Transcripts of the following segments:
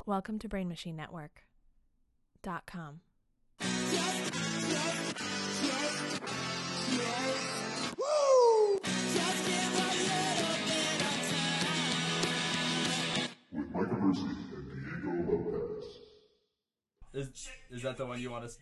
Welcome to BrainMachineNetwork.com. With Michael Mercy and Diego Lopez. Is that the one you want to?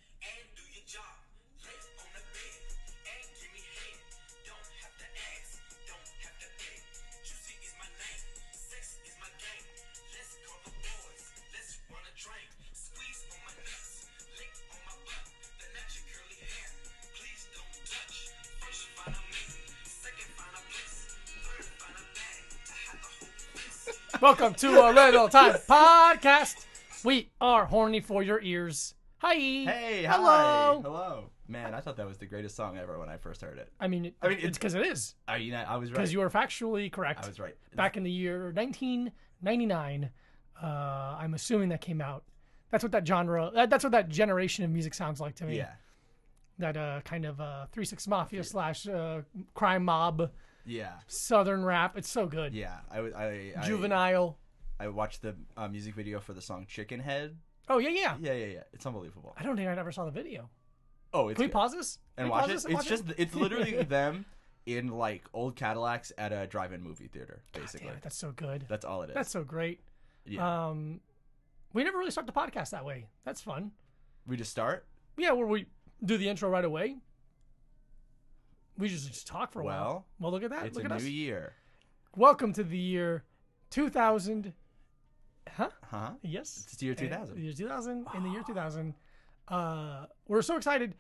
Welcome to a Little Time Podcast. We are horny for your ears. Hi. Hey, hello. Hi. Hello. Man, I thought that was the greatest song ever when I first heard it. I mean, it's because it is. I was right. Because you are factually correct. I was right. Back in the year 1999, I'm assuming that came out. That's what that genre, that's what that generation of music sounds like to me. Yeah. That kind of 3 6 Mafia slash crime mob. Yeah. Southern rap. It's so good. Yeah. Juvenile. I watched the music video for the song Chicken Head. Oh, yeah. Yeah. It's unbelievable. I don't think I ever saw the video. Oh, it's Can we good. pause this? And watch it? It's literally them in like old Cadillacs at a drive-in movie theater, basically. Damn it, that's so good. That's all it is. That's so great. Yeah. We never really start the podcast that way. That's fun. We just start? Yeah, where we do the intro right away. We just talk for a while. Well, look at that. It's look a at us. new year. Welcome to the year 2000. Huh? Yes. It's the year 2000. The year 2000. In the year 2000. We're so excited.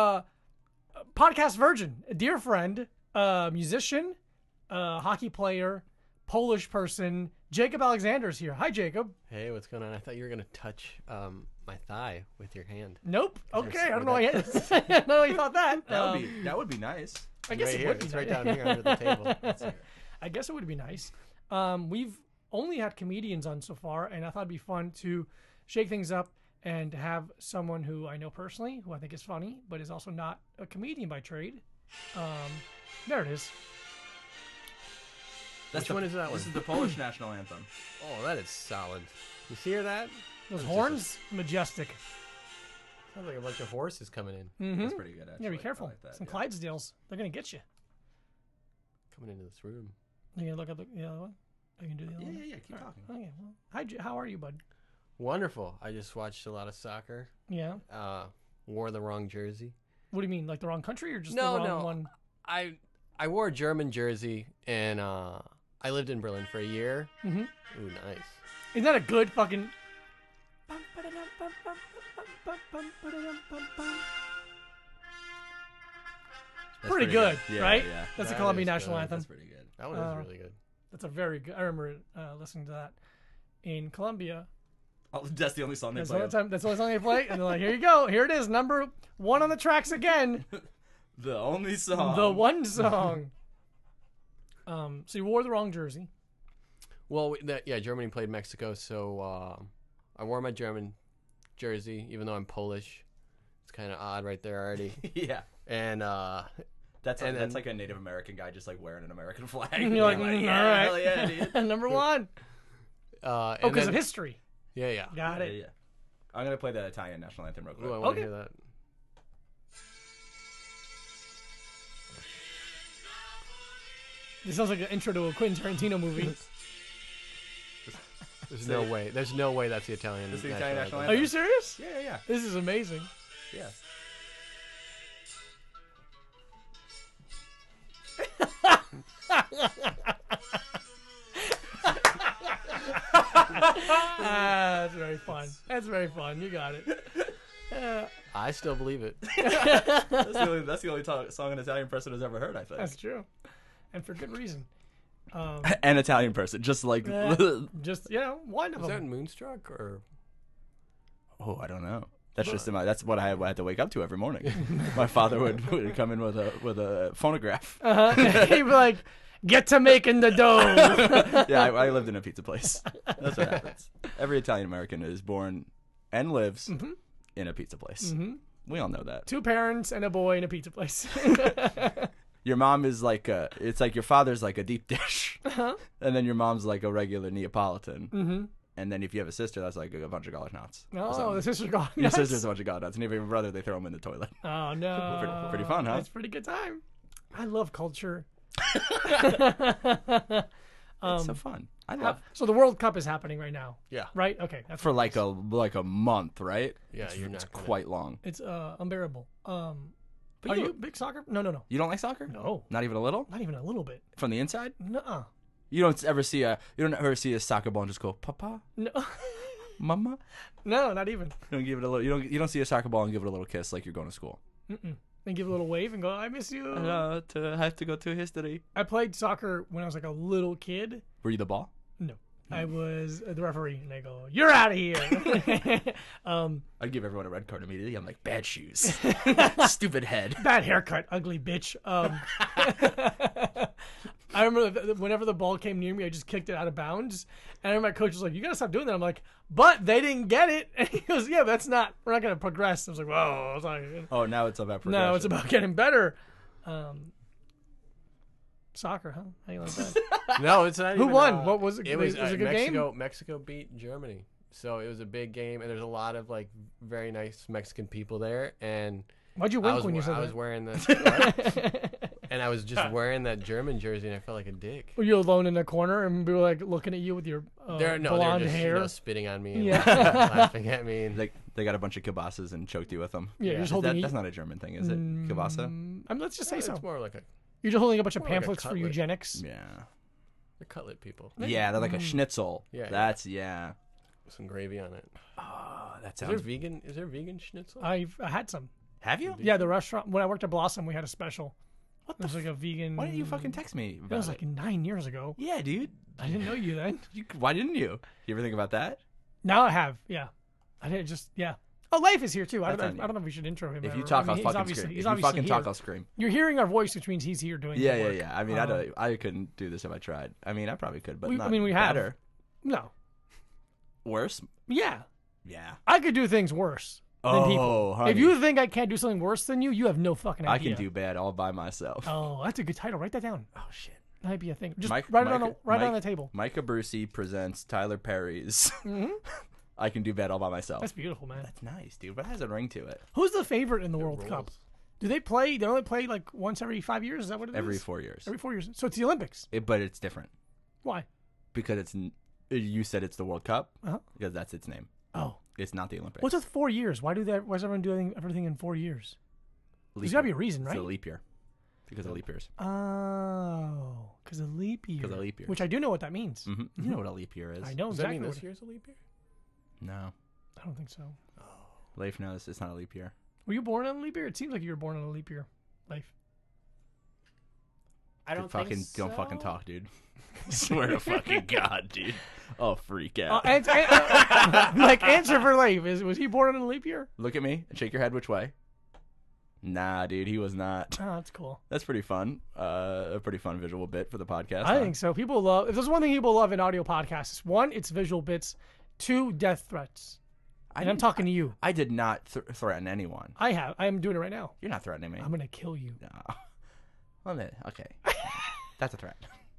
Podcast virgin, a dear friend, musician, hockey player, Polish person, Jacob Alexander is here. Hi, Jacob. Hey, what's going on? I thought you were going to touch my thigh with your hand. Nope. Okay, I don't know why you thought that. That would be nice. I guess right it here. would be It's nice. right down here under the table. I guess it would be nice. We've only had comedians on so far, and I thought it'd be fun to shake things up and have someone who I know personally, who I think is funny, but is also not a comedian by trade. There it is. Which one is that one? This is the Polish national anthem. Oh, that is solid. You hear that? Those It's horns, majestic. Sounds like a bunch of horses coming in. Mm-hmm. That's pretty good, actually. Yeah, be careful. I like that, Some yeah. Clydesdales. They're going to get you. Coming into this room. You going to look at the other one? Are you going to do the other one? Yeah. Keep talking. Okay, well, hi, how are you, bud? Wonderful. I just watched a lot of soccer. Yeah. Wore the wrong jersey. What do you mean, like the wrong country or just No, the wrong no. one? I wore a German jersey, and I lived in Berlin for a year. Mm-hmm. Ooh, nice. Isn't that a good fucking... That's pretty good, Yeah, right? Yeah. That's the That Colombian is national good. anthem. That's pretty good. That one is really good. That's a very good... I remember listening to that in Colombia. Oh, that's the only song they That's play. the only song they play. And they're like, here you go. Here it is. Number one on the tracks again. The only song. The one song. So you wore the wrong jersey. Well, Germany played Mexico, so I wore my German jersey, even though I'm Polish. It's kind of odd right there already. Yeah. And That's then- like a Native American guy just like wearing an American flag. And you're like, yeah, all right. hell yeah, dude. Number one. and Because then- of history. Yeah. Got it. Yeah. I'm gonna play the Italian national anthem real quick. Ooh, I want Okay. to hear that. This sounds like an intro to a Quentin Tarantino movie. There's no way. There's no way that's the Italian. That's the Italian national Are you serious? Yeah. This is amazing. Yeah. That's very fun. That's very fun. You got it. I still believe it. That's the only song an Italian person has ever heard, I think. That's true. And for good reason. An Italian person, just like. Just, one of Was that them. Moonstruck or? Oh, I don't know. That's just that's what I had to wake up to every morning. My father would come in with a phonograph. He'd be like, get to making the dough. Yeah, I lived in a pizza place. That's what happens. Every Italian American is born and lives in a pizza place. Mm-hmm. We all know that. 2 parents and a boy in a pizza place. Your mom is like it's like your father's like a deep dish, and then your mom's like a regular Neapolitan, And then if you have a sister, that's like a bunch of college nuts. or No, something. the sister gone. Your sister's a bunch of college nuts. And if you have a brother, they throw him in the toilet. Oh no, Pretty fun, huh? It's a pretty good time. I love culture. It's so fun. I love So the World Cup is happening right now, Yeah. right? Okay, that's for like a month, right? Yeah, it's, you're it's not gonna- quite long. it's unbearable. Are you- you big soccer? No. You don't like soccer? No, Not even a little? not even a little bit. From the inside? Nuh-uh. You don't ever see a soccer ball and just go, Papa, No, Mama? no, not even. You don't give it a little. You don't see a soccer ball and give it a little kiss like you're going to school. And give a little wave and go, I miss you. I have to go to history. I played soccer when I was like a little kid. Were you the ball? No. I was the referee, and I go, "You're out of here." I'd give everyone a red card immediately. I'm like, bad shoes, stupid head. Bad haircut, ugly bitch. I remember whenever the ball came near me, I just kicked it out of bounds. And I remember my coach was like, "You gotta stop doing that." I'm like, "But they didn't get it." And he goes, "Yeah, that's not. We're not gonna progress." I was like, "Whoa!" I was like, Oh, now it's about progression. "No, it's about getting better." Soccer, huh? How you like that? No, it's not. Who even, won? What was it? It was, was it a good game? Mexico beat Germany, so it was a big game, and there's a lot of like very nice Mexican people there. And Why'd you wink when you said I that? was wearing the, and I was just wearing that German jersey, and I felt like a dick. Were you alone in the corner and we were like looking at you with your They were blonde just hair? spitting on me, and Yeah. laughing at me. And They got a bunch of kielbasa's and choked you with them. Yeah, you're just holding. That's not a German thing, is it? Kielbasa? Let's just say it's so. more like a You're just holding a bunch of more like a pamphlets for cutlet. eugenics. Yeah. the cutlet people. Yeah, they're like a schnitzel. Yeah, That's yeah. With some gravy on it. Oh, that Is there sounds. vegan? Is there vegan schnitzel? I had some. Have you? Yeah, the restaurant when I worked at Blossom, we had a special. It was like a vegan. Why didn't you fucking text me That about was it? like 9 years ago. Yeah, dude. I didn't know you then. Why didn't you? You ever think about that? Now I have. Yeah, I didn't just. Yeah. Oh, Leif is here too. I That's don't on know. you. I don't know if we should intro him. If you ever. talk, I mean, I'll he's fucking obviously- scream. he's If you obviously fucking here. talk, I'll scream. You're hearing our voice, which means he's here doing. Yeah, the yeah, work. yeah. I mean, I couldn't do this if I tried. I mean, I probably could, but We- not I mean, we have. better. No. Worse? Yeah, Yeah. I could do things worse than Oh, people. honey. If you think I can't do something worse than you, you have no fucking I idea. can do bad all by myself. Oh, that's a good title. Write that down. Oh shit. That might be a thing. Just Mike- write it Mike- on Mike- the table. Micah Brucey presents Tyler Perry's I Can Do Bad All by Myself. That's beautiful, man. That's nice, dude. But it has a ring to it. Who's the favorite in the World rules. Cup? Do they play? They only play like once every 5 years. Is that what it is? Every 4 years. Every 4 years. So it's the Olympics. But it's different Why? because you said it's the World Cup Uh-huh. because that's its name. Oh, It's not the Olympics. what's with 4 years? Why does everyone do everything in 4 years? Leap There's got to be year. a reason, It's right? a leap year because of leap years. Oh, because of leap year. 'Cause of leap years. Which I do know what that means. You know what a leap year is? I know Does that exactly. mean what this year's a leap year? No, I don't think so. Leif knows it's not a leap year. Were you born on a leap year? It seems like you were born on a leap year. Life. I don't Don't think so. fucking talk, dude. Swear to fucking God, dude. I'll freak out. Like answer for Life. Was he born on a leap year? Look at me and shake your head which way. Nah, dude, he was not. Oh, that's cool. That's pretty fun. A pretty fun visual bit for the podcast. I huh? think so. People love. If there's one thing people love in audio podcasts, one, it's visual bits. Two, death threats. And I'm didn't- talking to you. I did not threaten anyone. I am doing it right now. You're not threatening me. I'm gonna kill you. No. Well, then, okay. That's a threat.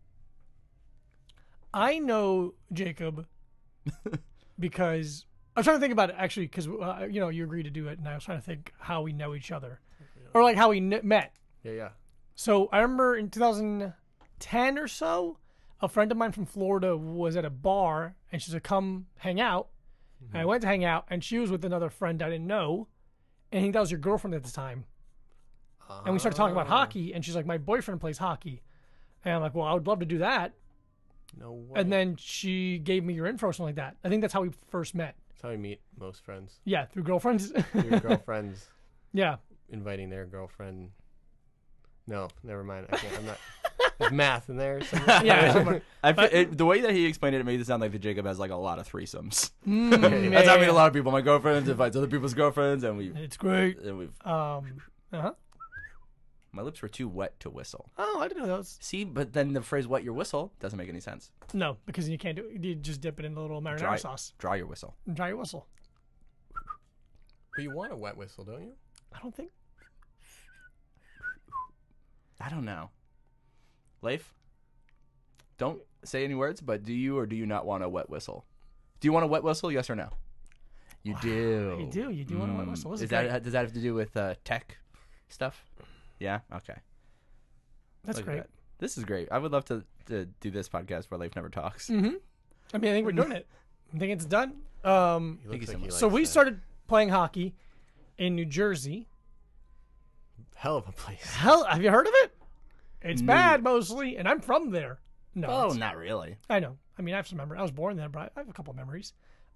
I know Jacob because I was trying to think about it actually because you agreed to do it, and I was trying to think how we know each other, or like how we met. Yeah. So I remember in 2010 or so, a friend of mine from Florida was at a bar, and she said, "Come hang out." And I went to hang out, and she was with another friend I didn't know, and I think that was your girlfriend at the time. And we started talking about hockey, and she's like, "My boyfriend plays hockey," and I'm like, "Well, I would love to do that." No way. And then she gave me your info or something like that. I think that's how we first met. That's how we meet most friends. Yeah, through girlfriends. Your girlfriends Yeah. inviting their girlfriend. No, never mind. I can't. I'm not. There's math in there. Somewhere. Yeah. somewhere. The way that he explained it made it sound like the Jacob has like a lot of threesomes. Mm, That's how I meet yeah. a lot of people. My girlfriends invites other people's girlfriends, and It's great. we've. Uh-huh. My lips were too wet to whistle. Oh, I didn't know those. See, but then the phrase "wet your whistle" doesn't make any sense. No, because you can't do it. You just dip it in a little marinara Dry, sauce dry your whistle. and dry your whistle. But you want a wet whistle, don't you? I don't think. I don't know. Leif, don't say any words, but do you or do you not want a wet whistle? Do you want a wet whistle? Yes or no? You do. You do. You do want a wet whistle. This is Does great. that have to do with tech stuff? Yeah. Okay. That's Look at great. that. This is great. I would love to do this podcast where Leif never talks. Mm-hmm. I mean, I think we're doing it. I think it's done. He Thank you looks so like he much. So likes we that. started playing hockey in New Jersey. Hell of a place. Hell, have you heard of it? It's No. bad mostly, and I'm from there. No, Oh, it's- not really. I know. I mean, I have some memories. I was born there, but I have a couple memories.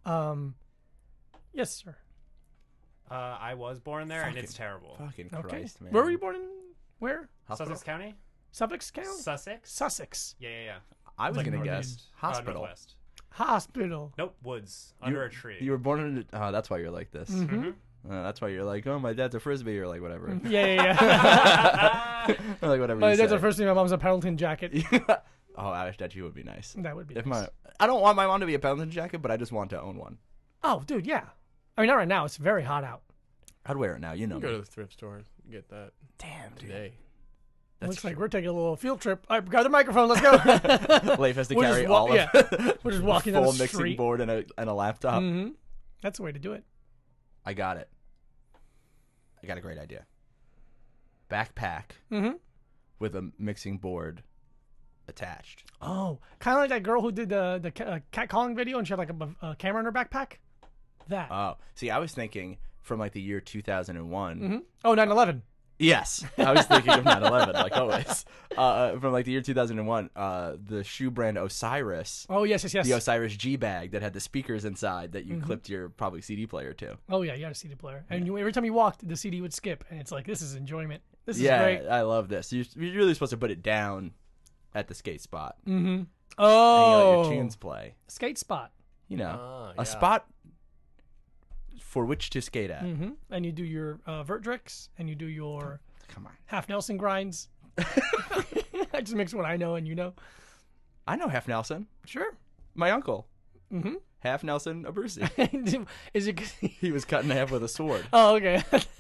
Yes, sir. I was born there, and it's Fucking- terrible. Fucking Okay. Christ, man. Where were you born in? Where? Hospital? Sussex County? Suffolk County? Sussex? Sussex. Yeah. I was Like gonna North guess East. hospital. Northwest. Hospital. Nope, woods. Under a tree. You were born in. Oh, that's why you're like this. Mm-hmm. That's why you're like, oh, my dad's a frisbee, or like whatever. Yeah. Or like whatever. My you dad's say. the first thing. My mom's a Pendleton jacket. Oh, I wish that you would be nice. That would be. If nice. I don't want my mom to be a Pendleton jacket, but I just want to own one. Oh, dude, yeah. I mean, not right now. It's very hot out. I'd wear it now. You know You go me. to the thrift store, get that Damn, dude. today. That's Looks like we're taking a little field trip. All right, grab the microphone. Let's go. Leif has to We'll carry just walk- all of yeah. We're just walking down full the mixing street. board and a laptop. Mm-hmm. That's the way to do it. I got it. I got a great idea. Backpack Mm-hmm. with a mixing board attached. Oh, kind of like that girl who did the cat calling video and she had like a camera in her backpack. That. Oh, see, I was thinking from like the year 2001. Mm-hmm. Oh, 9/11. Yes, I was thinking of 9/11, like always. From like the year 2001, the shoe brand Osiris, Oh, yes. the Osiris G bag that had the speakers inside that you clipped your probably CD player to. Oh, yeah. You had a CD player. And every time you walked, the CD would skip. And it's like, this is enjoyment. This is Yeah, great. I love this. You're really supposed to put it down at the skate spot. Mm-hmm. And you Oh. let your tunes play. Skate spot. You know, Ah, a yeah. spot for which to skate at. Mm-hmm. And you do your Vertrix and you do your Come on. half Nelson grinds. I just mix what I know and you know. I know Half Nelson. Sure. My uncle. Mm-hmm. Half Nelson Abruzzi. Is it? He was cut in half with a sword. Oh, okay.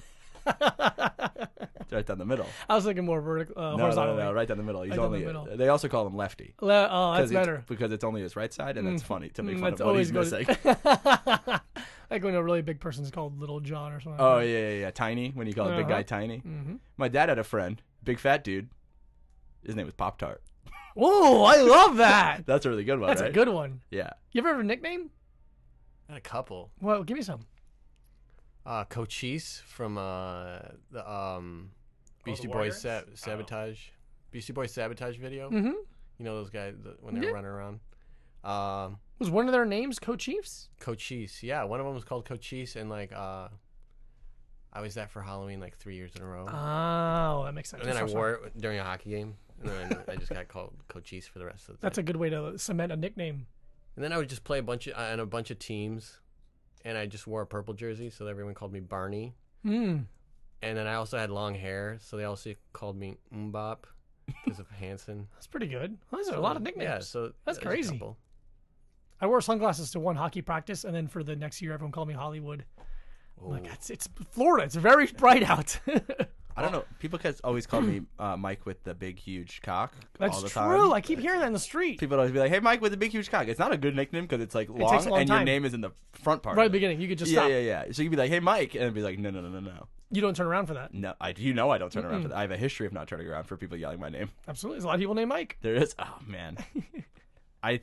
Right down the middle. I was thinking more vertical, No, horizontally. right down the middle. He's Right down the only. middle. They also call him Lefty. Oh, that's 'Cause it's- better. because it's only his right side, and that's funny to make fun That's of what he's always missing. like when a really big person's called Little John or something. Oh like yeah. Tiny. When you call a big guy tiny. Mm-hmm. My dad had a friend, big fat dude. His name was Pop Tart. Oh, I love that. That's a really good one, That's right? a good one. Yeah. You ever have a nickname? Had a couple. Well, give me some. Cochise from the Beastie the Boys Warriors? Sabotage. Beastie Boys Sabotage video. Mm-hmm. You know those guys when they were Yeah. running around. Was one of their names Co-Chiefs? Cochise. Yeah, one of them was called Cochise, and like I was that for Halloween like 3 years in a row. Oh, that makes sense. and then I wore it during a hockey game, and then I just got called Cochise for the rest of the That's time. a good way to cement a nickname. And then I would just play on a bunch of teams, and I just wore a purple jersey, so everyone called me Barney. Mm. And then I also had long hair, so they also called me Mbop because of Hanson. That's pretty good. Well, those are a lot of nicknames. Yeah, so That's there's a crazy. couple. I wore sunglasses to one hockey practice, and then for the next year, everyone called me Hollywood. I'm like, Ooh. it's Florida. It's very bright out. I don't know. People always call me Mike with the big, huge cock That's all the true. time. I keep hearing that in the street. People always be like, "Hey, Mike with the big, huge cock." It's not a good nickname because it's like long, takes a long and your time. name is in the front part. Right at of the it. beginning, you could just Yeah, stop. yeah. So you'd be like, "Hey, Mike," and I'd be like, "No." You don't turn around for that. No, I don't turn around for that. I have a history of not turning around for people yelling my name. Absolutely. There's a lot of people named Mike. There is. Oh man, I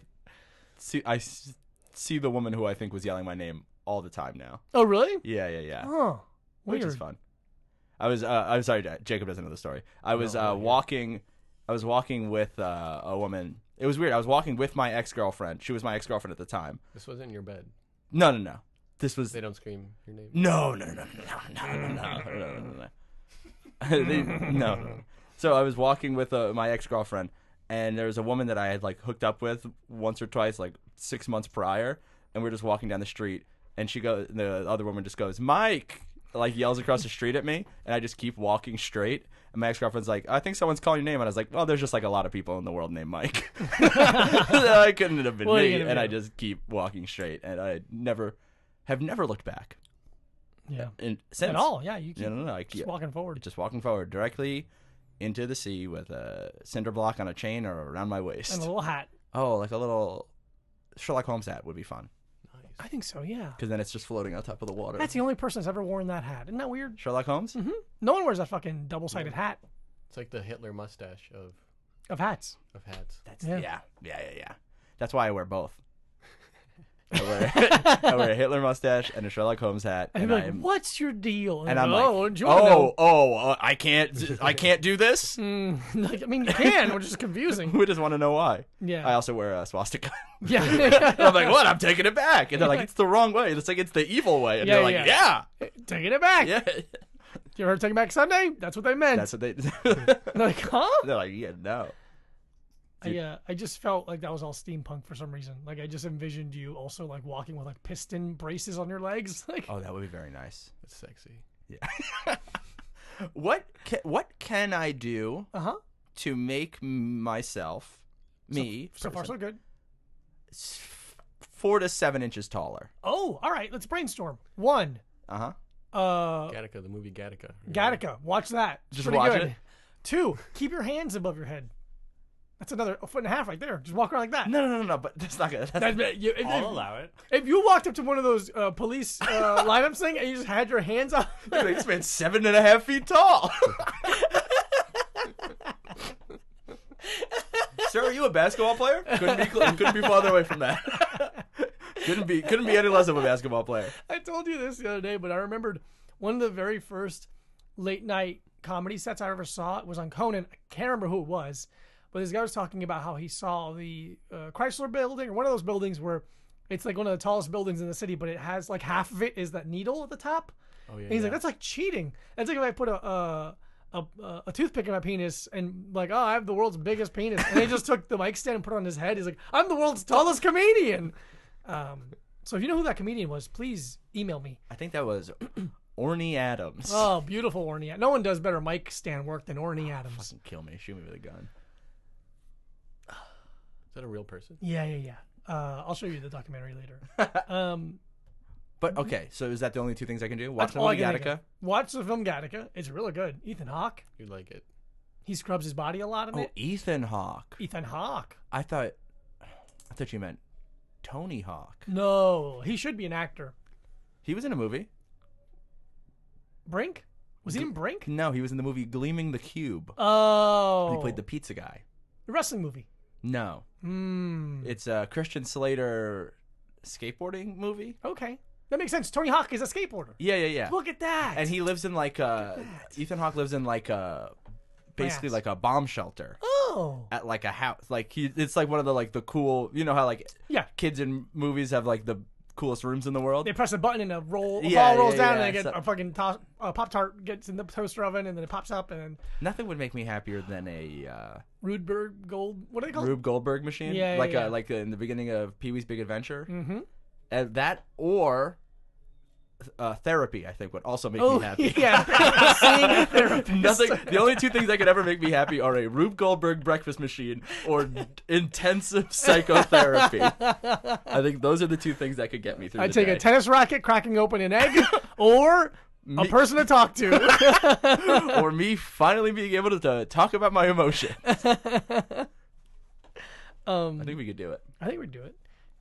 see the woman who I think was yelling my name all the time now. Oh, really? Yeah. Oh, Which weird. is fun. I'm sorry, Jacob doesn't know the story. I was No, walking with a woman. It was weird. I was walking with my ex-girlfriend. She was my ex-girlfriend at the time. This wasn't in your bed. No. This was They don't scream your name. no. No. So I was walking with my ex-girlfriend, and there was a woman that I had like hooked up with once or twice, like 6 months prior, and we are just walking down the street, and the other woman just goes, "Mike," like yells across the street at me, and I just keep walking straight. And my ex-girlfriend's like, "I think someone's calling your name," and I was like, "Well, there's just like a lot of people in the world named Mike." I couldn't have been What are you me, gonna and do? I just keep walking straight, and I have never looked back. Yeah. And since At all. Yeah. You keep no, I just keep walking forward. just walking forward directly into the sea with a cinder block on a chain or around my waist. And a little hat. Oh, like a little Sherlock Holmes hat would be fun. I think so. Yeah. Because then it's just floating on top of the water. That's the only person that's ever worn that hat. Isn't that weird? Sherlock Holmes? Mm-hmm. No one wears that fucking double-sided hat It's like the Hitler mustache of hats. of hats. That's Yeah. yeah. That's why I wear both. I wear a Hitler mustache and a Sherlock Holmes hat, And and you're like, I'm "What's your deal?" and I'm "Oh, like, do you wanna know?" I can't do this. Like, I mean, you can, which is confusing. We just want to know why. Yeah. I also wear a swastika. Yeah. I'm like, what? I'm taking it back, and they're like, it's the wrong way. It's like it's the evil way, and Yeah, they're like, yeah. yeah, Taking it back. yeah. You ever Taking Back Sunday? That's what they meant. That's what they. They're like, huh? They're like, yeah, no. I just felt like that was all steampunk for some reason. Like I just envisioned you also like walking with like piston braces on your legs. Like, Oh, that would be very nice. That's sexy. What can I do uh-huh. to make myself, me, So far so good. 4 to 7 inches taller? Oh, all right. Let's brainstorm. 1. Uh-huh. Gattaca, the movie Gattaca. Gattaca. Watch that. It's Just pretty watch good. it? 2. Keep your hands above your head. That's another 1.5 feet right there. Just walk around like that. No, but that's not good. That's, I'll allow it. If you walked up to one of those police lineups thing and you just had your hands up, this man's 7.5 feet tall. Sir, are you a basketball player? Couldn't be farther away from that. couldn't be any less of a basketball player. I told you this the other day, but I remembered one of the very first late night comedy sets I ever saw. It was on Conan. I can't remember who it was, but this guy was talking about how he saw the Chrysler building, or one of those buildings where it's like one of the tallest buildings in the city, but it has like half of it is that needle at the top. Oh yeah. And he's like, that's like cheating. That's like if I put a toothpick in my penis and like, oh, I have the world's biggest penis. And they just took the mic stand and put it on his head. He's like, I'm the world's tallest comedian. So if you know who that comedian was, please email me. I think that was Orny Adams. Oh, beautiful Orny. No one does better mic stand work than Orny Adams. Fucking kill me. Shoot me with a gun. Is that a real person? Yeah. I'll show you the documentary later. But okay, so is that the only 2 things I can do? Watch That's the all I movie can think Gattaca. of. Watch the film Gattaca. It's really good. Ethan Hawke. You'd like it. He scrubs his body a lot in Oh, it. Ethan Hawke. Ethan Hawke. I thought you meant Tony Hawk. No, he should be an actor. He was in a movie. Brink? Was he in Brink? No, he was in the movie Gleaming the Cube. Oh. He played the pizza guy. The wrestling movie. No. It's a Christian Slater skateboarding movie. Okay. That makes sense. Tony Hawk is a skateboarder. Yeah. Look at that. And he lives in like Ethan Hawke lives in like basically ass. like a bomb shelter Oh. at like a house. Like it's like one of the cool, you know how like Yeah. kids in movies have like the coolest rooms in the world. They press a button and a ball Yeah, rolls down yeah, and they get so- a fucking Pop-Tart gets in the toaster oven and then it pops up and then Nothing would make me happier than a Rudberg Gold. What do they call it? Rube Goldberg machine. Yeah, like yeah. like in the beginning of Pee-wee's Big Adventure. Mm-hmm. And that or therapy, I think, would also make Oh, me happy. yeah. Seeing a therapist. Nothing. The only 2 things that could ever make me happy are a Rube Goldberg breakfast machine or intensive psychotherapy. I think those are the 2 things that could get me through. I'd the take day. a tennis racket, cracking open an egg, or a person to talk to. or me finally being able to talk about my emotions. I think we could do it. I think we'd do it.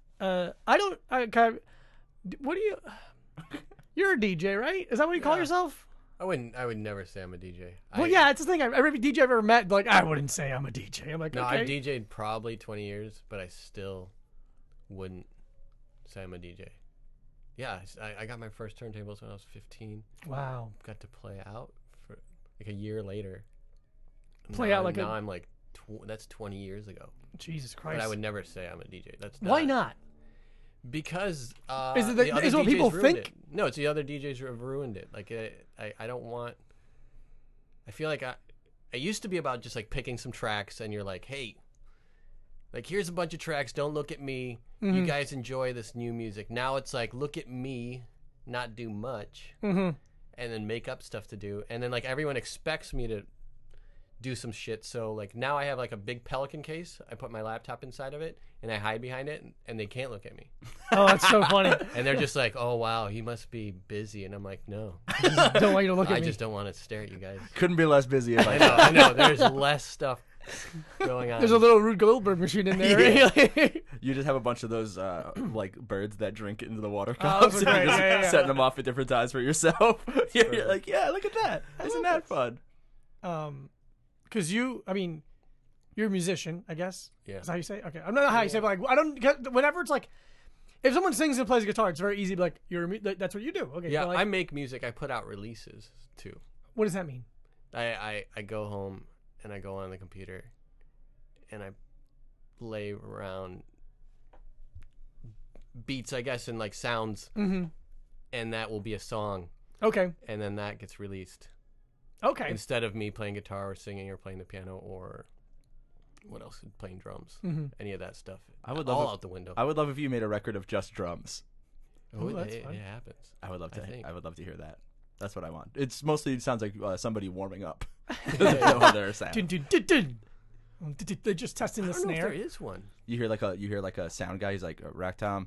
What do you... You're a DJ, right? Is that what you call yourself? I would never say I'm a DJ. Well, yeah, that's the thing. Every DJ I've ever met, like, I wouldn't say I'm a DJ. I'm like, No, okay. I've DJ'd probably 20 years, but I still wouldn't say I'm a DJ. Yeah, I got my first turntables when I was 15. Wow. Got to play out for like a year later. Play out like now I'm like, that's 20 years ago. Jesus Christ. But I would never say I'm a DJ. That's Why not? Because Is it the other is what DJs people ruined think? it. No, it's the other DJs who have ruined it. Like I don't want. I feel like I used to be about just like picking some tracks and you're like, hey, like here's a bunch of tracks. Don't look at me. Mm-hmm. You guys enjoy this new music. Now it's like look at me, not do much, Mm-hmm. and then make up stuff to do. And then like everyone expects me to do some shit. So like now I have like a big Pelican case. I put my laptop inside of it and I hide behind it and they can't look at me. Oh, that's so funny. And they're just like, oh wow, he must be busy. And I'm like, no, Don't want you to look at I me. just don't want to stare at you guys. Couldn't be less busy if I I know. There's less stuff going on. There's a little Rube Goldberg machine in there. Yeah. You just have a bunch of those like birds that drink into the water cups, those and are you're great. just Yeah. setting them off at different times for yourself. You're like, yeah, look at that. Isn't that fun? Because you're a musician, I guess. Yeah. Is that how you say it? Okay. I don't know how you say it, but like, I don't, whenever it's like, if someone sings and plays guitar, it's very easy to be like, that's what you do. Okay. Yeah, so like, I make music. I put out releases too. what does that mean? I go home and I go on the computer and I lay around beats, I guess, and like sounds, and that will be a song, Okay. and then that gets released Okay. instead of me playing guitar or singing or playing the piano or what else? Playing drums, any of that stuff. I would all love out the window. I would love if you made a record of just drums. Oh, that's it fun. happens. I would love to. I think. I would love to hear that. That's what I want. It's mostly it sounds like somebody warming up. There's no other sound. Dun, dun, dun, dun. They're just testing the I don't know if snare. there is one. You hear like a sound guy. He's like rack tom.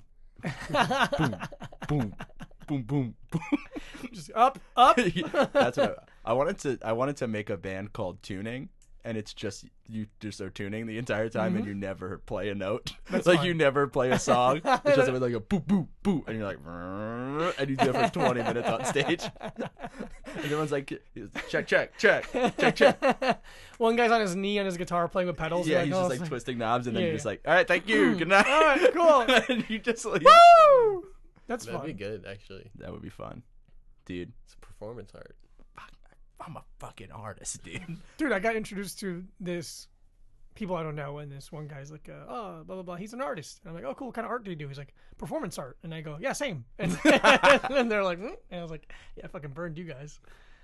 Boom, boom, boom, boom. Just up. That's what I wanted to make a band called Tuning, and it's just you just are tuning the entire time, and you never play a note. Like fine. you never play a song. It's just like a boo boo boo, and you're like, "Rrrr," and you do it for 20 minutes on stage. And everyone's like, check, check, check, check, check. One guy's on his knee on his guitar playing with pedals. Yeah, You're he's oh, just it's like twisting knobs, and then Yeah, you're just yeah. like, all right, thank you, good night. All right, cool. And you just like, Woo! That's That'd fun. be good, actually. that would be fun, dude. It's a performance art. I'm a fucking artist, dude. Dude, I got introduced to this people I don't know, and this one guy's like, oh, blah, blah, blah. He's an artist. And I'm like, oh, cool. What kind of art do you do? He's like, performance art. And I go, yeah, same. And then they're like, and I was like, yeah, I fucking burned you guys.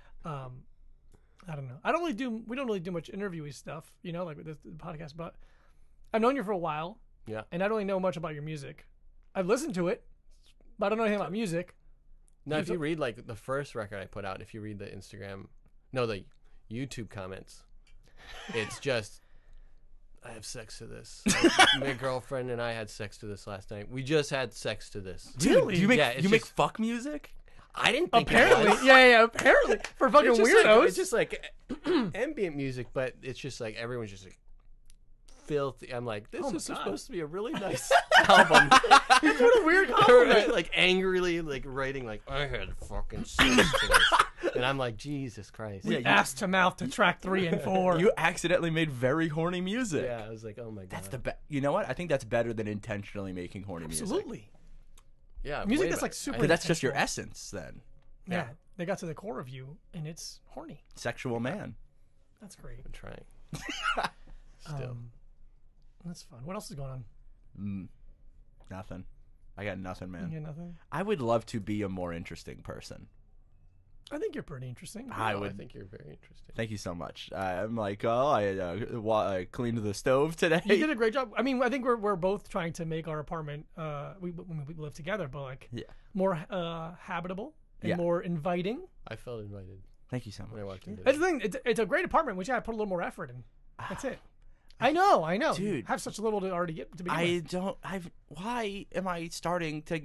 I don't know. We don't really do much interviewee stuff, like with the podcast, but I've known you for a while. Yeah. And I don't really know much about your music. I've listened to it, but I don't know anything about music. Now, if you read like the first record I put out, if you read the the YouTube comments, it's just, I have sex to this. My girlfriend and I had sex to this last night. We just had sex to this. Really? Do you make Yeah, it's you make just- fuck music? I didn't think it Apparently. was. Yeah, apparently. For fucking It's just weirdos. Like, it's just like ambient music, but it's just like everyone's just like filthy. I'm like, this Oh my is God. supposed to be a really nice album. what a weird compliment. Like angrily like writing like, I had fucking sex to this. And I'm like, Jesus Christ. Yeah, Ass to mouth to track 3 and 4. You accidentally made very horny music. Yeah, I was like, oh my God. That's the best. You know what? I think that's better than intentionally making horny music. Absolutely. yeah, Music way that's like better. super. But that's just your intentional. essence, then. Yeah. They got to the core of you, and it's horny. Sexual man. That's great. I'm trying. Still. That's fun. What else is going on? Nothing. I got nothing, man. You got nothing? I would love to be a more interesting person. I think you're pretty interesting. I I would. think you're very interesting. Thank you so much. I'm like, I cleaned the stove today. You did a great job. I mean, I think we're both trying to make our apartment. We live together, but like Yeah. more habitable and Yeah. more inviting. I felt invited Thank you so when I much. walked in. That's the thing. It's a great apartment, which I put a little more effort in. That's it. I know. Dude. You have such little to already get to begin I with. don't. Why am I starting to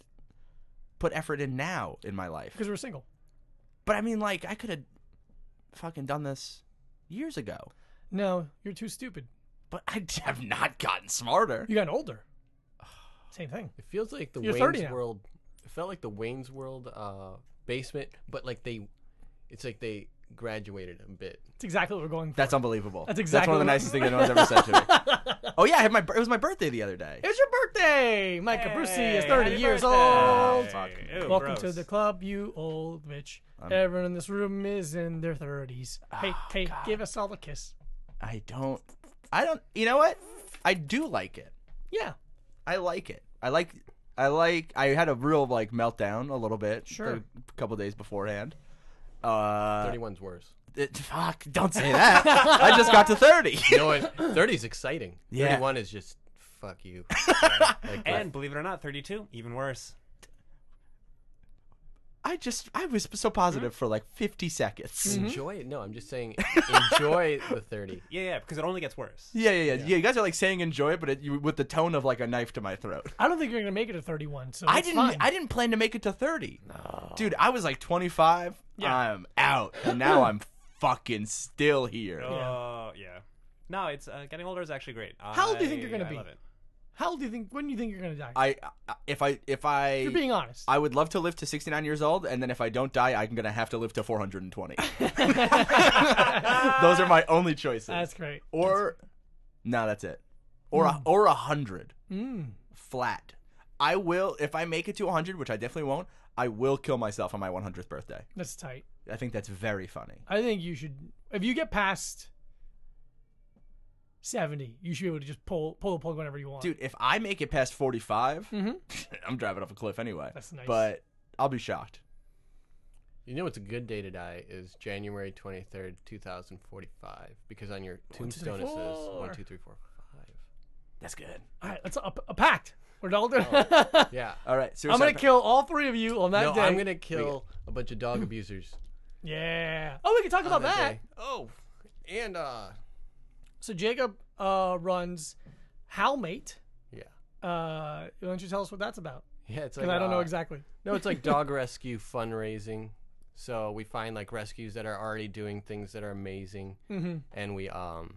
put effort in now in my life? Because we're single. But I mean, like, I could have fucking done this years ago. No, you're too stupid. But I have not gotten smarter. You got older. Same thing. It feels like the You're 30 Wayne's now. World. It felt like the Wayne's World basement, but like it's like they graduated a bit. It's exactly what we're going for. That's unbelievable. That's exactly one of the what- nicest things anyone's ever said to me. Oh yeah, it was my birthday the other day. It's your birthday! Micah Brucey is 30 happy years birthday. old. fuck. Ew, Welcome gross. to the club, you old bitch. Everyone in this room is in their 30s. Hey, give us all a kiss. I don't. You know what? I do like it. Yeah. I like it. I had a real like meltdown a little bit. Sure. A couple days beforehand. 31's worse. Fuck! Don't say that. I just got to 30. You know what? 30 is exciting. Yeah. 31 is just fuck you. Like, And believe it or not, 32, even worse. I was so positive for like 50 seconds. enjoy it. No, I'm just saying enjoy the 30. Yeah, because it only gets worse. Yeah. You guys are like saying enjoy it, but with the tone of like a knife to my throat. I don't think you're going to make it to 31, so I it's didn't. fine. I didn't plan to make it to 30. No. Dude, I was like 25. Yeah. I'm out, and now I'm fucking still here. Oh, yeah. No, it's getting older is actually great. How old do you think you're gonna I be? love it. How old do you think? When do you think you're gonna die? If I You're being honest. I would love to live to 69 years old, and then if I don't die, I'm gonna have to live to 420. Those are my only choices. That's great. Or no, that's it. Or or 100 flat. I will if I make it to 100, which I definitely won't. I will kill myself on my 100th birthday. That's tight. I think that's very funny. I think you should. If you get past 70, you should be able to just pull the plug whenever you want. Dude, if I make it past 45, I'm driving off a cliff anyway. That's nice. But I'll be shocked. You know what's a good day to die is January 23rd, 2045, because on your tombstone it says 1, 2, 3, 4, 5. That's good. All right, that's a pact. We're all doing. Yeah. All right, I'm gonna kill all three of you on that No, day. I'm gonna kill a bunch of dog abusers. Yeah. Oh, we can talk about on that. day. Oh, and So Jacob runs Howlmate. yeah, Why don't you tell us what that's about? yeah. It's Because like I don't know exactly. No, it's like dog rescue fundraising. So we find like rescues that are already doing things that are amazing, and we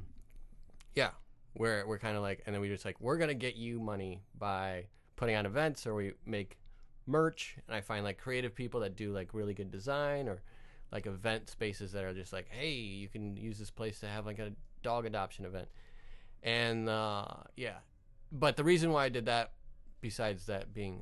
yeah, we're kind of like, and then we just like we're gonna get you money by putting on events, or we make merch, and I find like creative people that do like really good design or like event spaces that are just like, hey, you can use this place to have like a dog adoption event, and yeah. But the reason why I did that, besides that being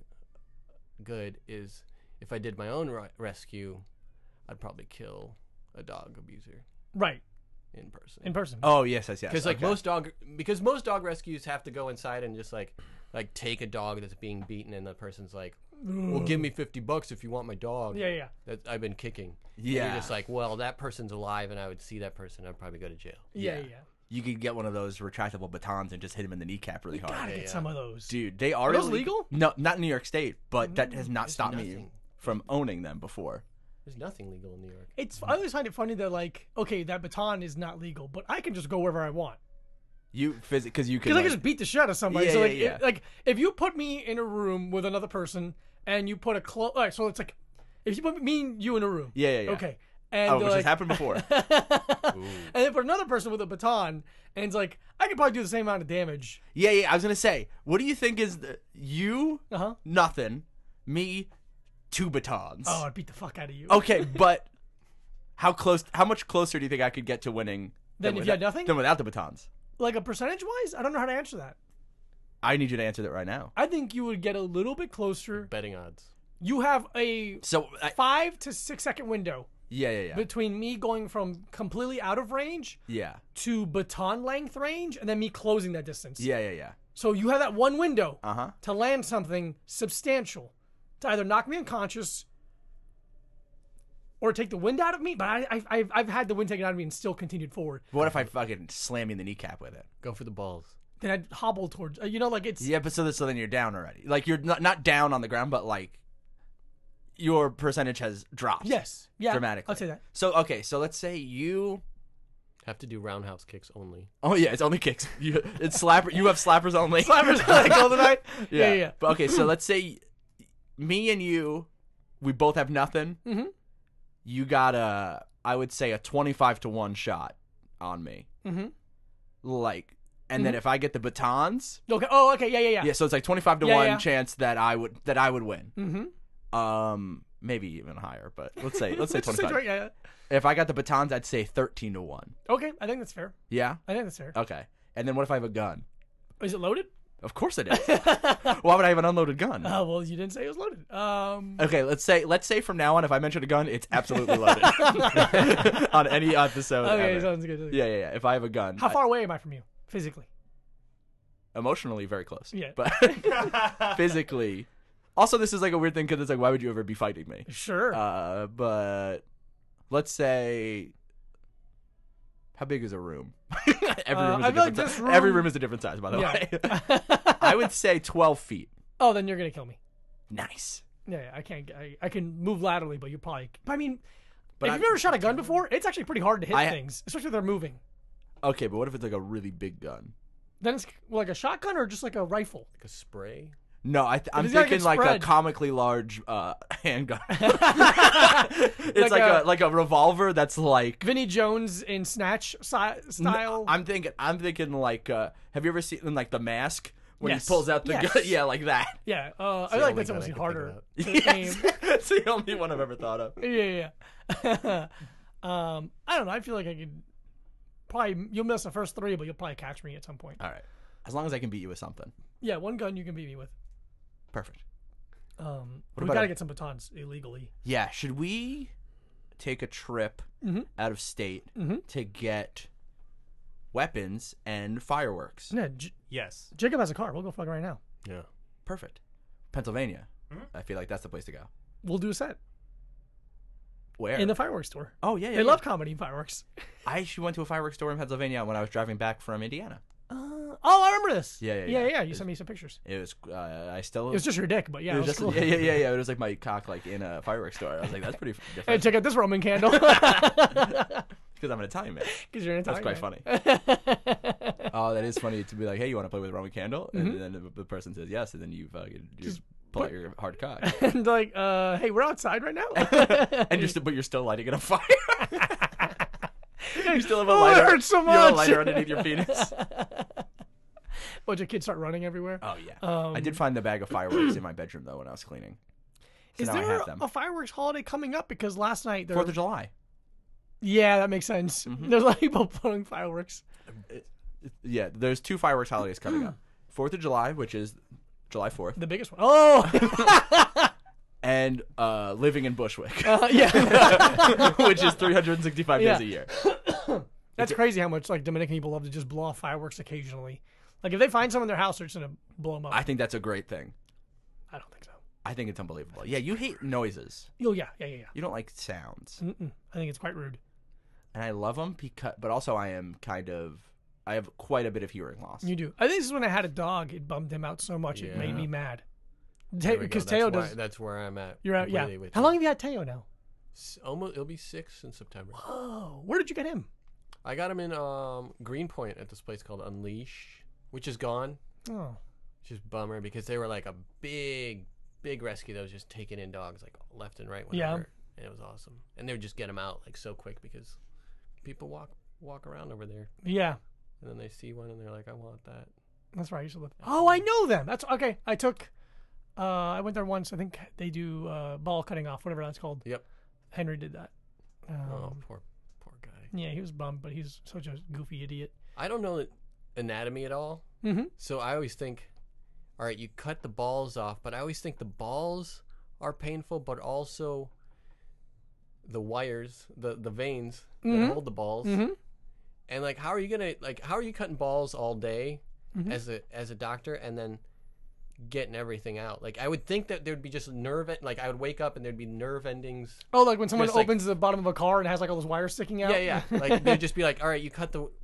good, is if I did my own rescue, I'd probably kill a dog abuser Right. in person. In person. Oh, yes. Because like okay. most dog rescues have to go inside and just like take a dog that's being beaten, and the person's like, well, give me $50 if you want my dog. Yeah. That I've been kicking. And Yeah. you're just like, well, that person's alive, and I would see that person, I'd probably go to jail. Yeah. You could get one of those retractable batons and just hit him in the kneecap really hard. Gotta get some of those. Dude, they are those legal? No, not in New York State, but that has not There's stopped me nothing. from owning them before. There's nothing legal in New York. I always find it funny that like, okay, that baton is not legal, but I can just go wherever I want. Because you can. Because I can just beat the shit out of somebody. Yeah, So like, yeah. like if you put me in a room with another person and you put all right, so it's like if you put me and you in a room. Yeah. Okay. And Oh, which like, has happened before. and then put another person with a baton, and it's like I could probably do the same amount of damage. Yeah. I was gonna say, what do you think is you? Uh-huh. Nothing. Me, 2 batons. Oh, I'd beat the fuck out of you. Okay, but how much closer do you think I could get to winning Then if you had nothing? than without the batons? Like a percentage wise, I don't know how to answer that. I need you to answer that right now. I think you would get a little bit closer. Betting odds. You have a So 5 to 6 second window yeah. between me going from completely out of range Yeah. to baton length range, and then me closing that distance. Yeah. So you have that one window Uh-huh. to land something substantial, to either knock me unconscious or take the wind out of me. But I've had the wind taken out of me and still continued forward. But what if I fucking slam you in the kneecap with it? Go for the balls. Then I'd hobble towards, like it's. Yeah, but so then you're down already. Like you're not down on the ground, but like your percentage has dropped. Yes. Yeah. Dramatically. I'd say that. So okay, so let's say you. Have to do roundhouse kicks only. Oh yeah, it's only kicks. It's slapper. You have slappers only. Slappers like Golden Knight. Yeah. But okay, so let's say me and you, we both have nothing. Mhm. You got I would say a 25-1 shot on me. Mhm. Like, and then if I get the batons, Okay. Oh, okay. Yeah. yeah, so it's like 25-1 Yeah. chance that I would win. Mm-hmm. Maybe even higher, but let's say 25. Yeah. If I got the batons, I'd say 13-1. Okay. I think that's fair. Yeah. I think that's fair. Okay. And then what if I have a gun? Is it loaded? Of course it is. Why would I have an unloaded gun? Oh, well, you didn't say it was loaded. Okay, let's say from now on, if I mention a gun, it's absolutely loaded on any episode. Okay, ever. sounds good. Yeah. If I have a gun, How far away am I from you physically? emotionally, very close. Yeah. But physically, also this is like a weird thing because it's like, why would you ever be fighting me? Sure. But let's say, how big is a room? Every room is I a feel like different this size. Every room- room is a different size, by the Yeah. way. I would say 12 feet. Oh, then you're gonna kill me. Nice. Yeah, I can't. I can move laterally, but you probably. I mean, But if I- you've never shot a gun before, it's actually pretty hard to hit I- things, especially if they're moving. Okay, but what if it's like a really big gun? Then it's like a shotgun or just like a rifle. Like a spray. No, I'm he's gotta thinking get like a spread. comically large handgun. It's like a revolver that's like. Vinnie Jones in Snatch style. I'm thinking like. Have you ever seen like The Mask when Yes. he pulls out the Yes. gun? Yeah, like that. Yeah, I the feel like only that's gun I almost can harder think to aim. Yes. It's the only one I've ever thought of. Yeah. I don't know. I feel like I could probably. You'll miss the first 3, but you'll probably catch me at some point. All right, as long as I can beat you with something. Yeah, one gun you can beat me with. Perfect. We about gotta a- get some batons illegally. Yeah, should we take a trip out of state to get weapons and fireworks? Yeah, Yes. Jacob has a car. We'll go fuck right now. Yeah. Perfect. Pennsylvania. I feel like that's the place to go. We'll do a set Where? in the fireworks store. Oh yeah, yeah. They yeah. love comedy and fireworks. I actually went to a fireworks store in Pennsylvania when I was driving back from Indiana. I remember this. Yeah. You sent me some pictures. It was. I still. It was just your dick, but yeah, It it was was just. cool. Yeah. It was like my cock, like in a fireworks store. I was like, that's pretty Hey, different. check out this Roman candle. Because I'm an Italian man. Because you're an That's Italian. quite funny. Oh, that is funny to be like, hey, you want to play with Roman candle? And then the person says yes, and then you just pull out your hard cock, And like, hey, we're outside right now. and you're still lighting it on fire. You still have a Oh, it lighter. hurts so You have a much. lighter underneath your penis. Bunch of kids start running everywhere. Oh yeah. I did find the bag of fireworks in my bedroom though when I was cleaning. So Is now I there have them. a fireworks holiday coming up? Because last night there. 4th of July. Yeah, that makes sense. There's a lot of people putting fireworks. Yeah, there's 2 fireworks holidays coming up. 4th of July, which is July 4th, The biggest one. Oh, and living in Bushwick, yeah. which is 365 Yeah. days a year. That's crazy how much like Dominican people love to just blow off fireworks occasionally. Like if they find some in their house, they're just gonna blow them up. I think that's a great thing. I don't think so. I think it's unbelievable. Yeah, you hate noises. Oh yeah. You don't like sounds. Mm-mm. I think it's quite rude. And I love them but also I have quite a bit of hearing loss. You do. I think this is when I had a dog. It bummed him out so much it made Yeah. me mad. There we go. Because That's Teo why- does. That's where I'm at. You're out. Yeah. completely with How you. long have you had Teo now? Almost. It'll be 6 in September. Oh, where did you get him? I got him in Greenpoint at this place called Unleash, which is gone. Oh, Which is a bummer because they were like a big rescue that was just taking in dogs like left and right. Yeah. Whenever, and it was awesome. And they would just get them out like so quick because people walk around over there yeah. and then they see one and they're like, I want that. That's right. I used to live. Oh, I know them. That's okay. I took. I went there once. I think they do ball cutting off, whatever that's called. Yep. Henry did that. Oh, poor guy. Yeah, he was bummed, but he's such a goofy idiot. I don't know anatomy at all. Mm-hmm. So I always think, all right, you cut the balls off, but I always think the balls are painful, but also the wires, the veins that hold the balls. Mm-hmm. And like, how are you cutting balls all day as a doctor and then getting everything out? Like, I would think that there'd be just like I would wake up and there'd be nerve endings. Oh, like when someone Just like- opens the bottom of a car and has like all those wires sticking out. Yeah. Like they'd just be like, all right, you cut the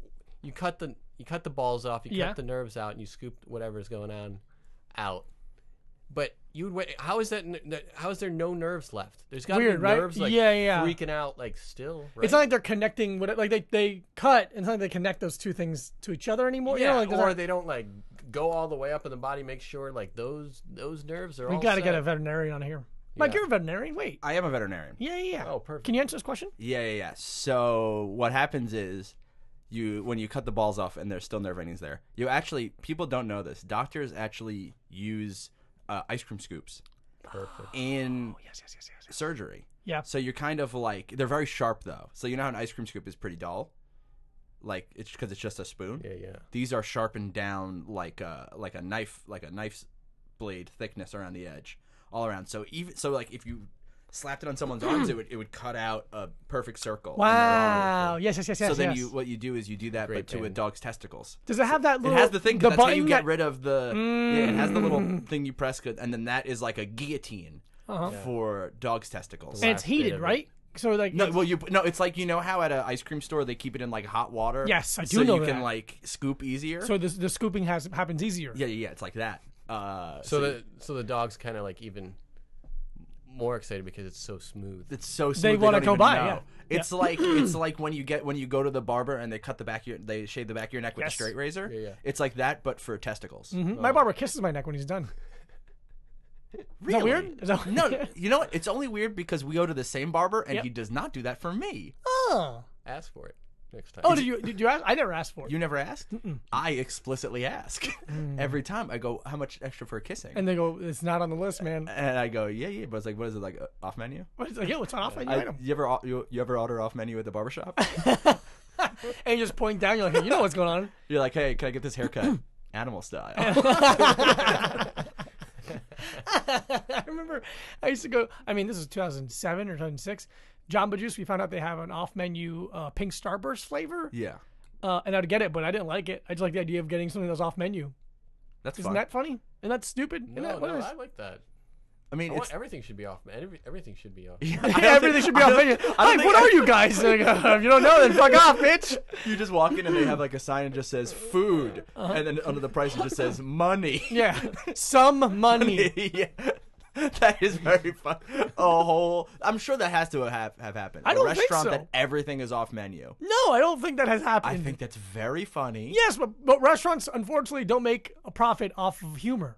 balls off, you Yeah. cut the nerves out, and you scoop whatever's going on out. But you would wait. How is that? How is there no nerves left? There's got to be Weird, right? nerves like Yeah. freaking out like still. Right? It's not like they're connecting. Like they cut, and it's not like they connect those two things to each other anymore. yeah, You know, like there's or not- they don't like go all the way up in the body. Make sure like those nerves are. we all got to get set. a veterinarian on here. Mike, Yeah. you're a veterinarian. Wait. I am a veterinarian. Yeah. Oh, perfect. Can you answer this question? Yeah. So what happens is when you cut the balls off and there's still nerve endings there, people don't know this. Doctors actually use ice cream scoops Perfect. in Yes. surgery. Yeah. So you're kind of like, they're very sharp though. So you know how an ice cream scoop is pretty dull? Like it's because it's just a spoon. Yeah. These are sharpened down like a knife's blade thickness around the edge, all around. So like if you slapped it on someone's arms, it would cut out a perfect circle. in their arm. Wow. Yes. So then what you do is you do that, Great but to a pain. dog's testicles. Does it have that It little? has the thing. 'Cause that's how you button get that- rid of the. Yeah, it has the little thing you press, and then that is like a guillotine for dogs' testicles. And it's last bit heated, of it. right? So like. No, well, it's like how at an ice cream store they keep it in like hot water. Yes, I do so know you can that. like scoop easier. So the scooping happens easier. Yeah, it's like that. So the dog's kind of like even more excited because it's so smooth. it's so smooth. They wanna don't go even by, know. yeah. It's like when you go to the barber and they cut the back they shave the back of your neck with a Yes. straight razor. Yeah. It's like that, but for testicles. My barber kisses my neck when he's done. Really? that weird? Is that No, you know what? It's only weird because we go to the same barber and Yep. he does not do that for me. Oh. Ask for it next time. Oh, did you ask? I never asked for it. You never asked? I explicitly ask. Every time I go, how much extra for kissing? And they go, it's not on the list, man. And I go, yeah. But it's like, what is it, like off menu? It's like, yo, it's on off menu item. You ever order off menu at the barbershop? And you just point down, you're like, hey, you know what's going on. You're like, hey, can I get this haircut? Animal style. I remember I used to go, I mean, this was 2007 or 2006. Jamba Juice, we found out they have an off-menu pink Starburst flavor. Yeah. And I'd get it, but I didn't like it. I just like the idea of getting something that's off-menu. That's Isn't fun. that funny? Isn't that stupid? Isn't no, that, what is- I like that. I mean, I it's, want, everything should be off, man. Everything should be off. Everything should be off-menu. Hi, what are you guys? Like, if you don't know, then fuck off, bitch. you just walk in and they have like a sign that just says food, and then under the price it just says money. Yeah. Some money. Yeah. That is very fun. I'm sure that has to have happened. I don't a think restaurant so. that everything is off menu. No, I don't think that has happened. I think that's very funny. Yes, but restaurants, unfortunately, don't make a profit off of humor.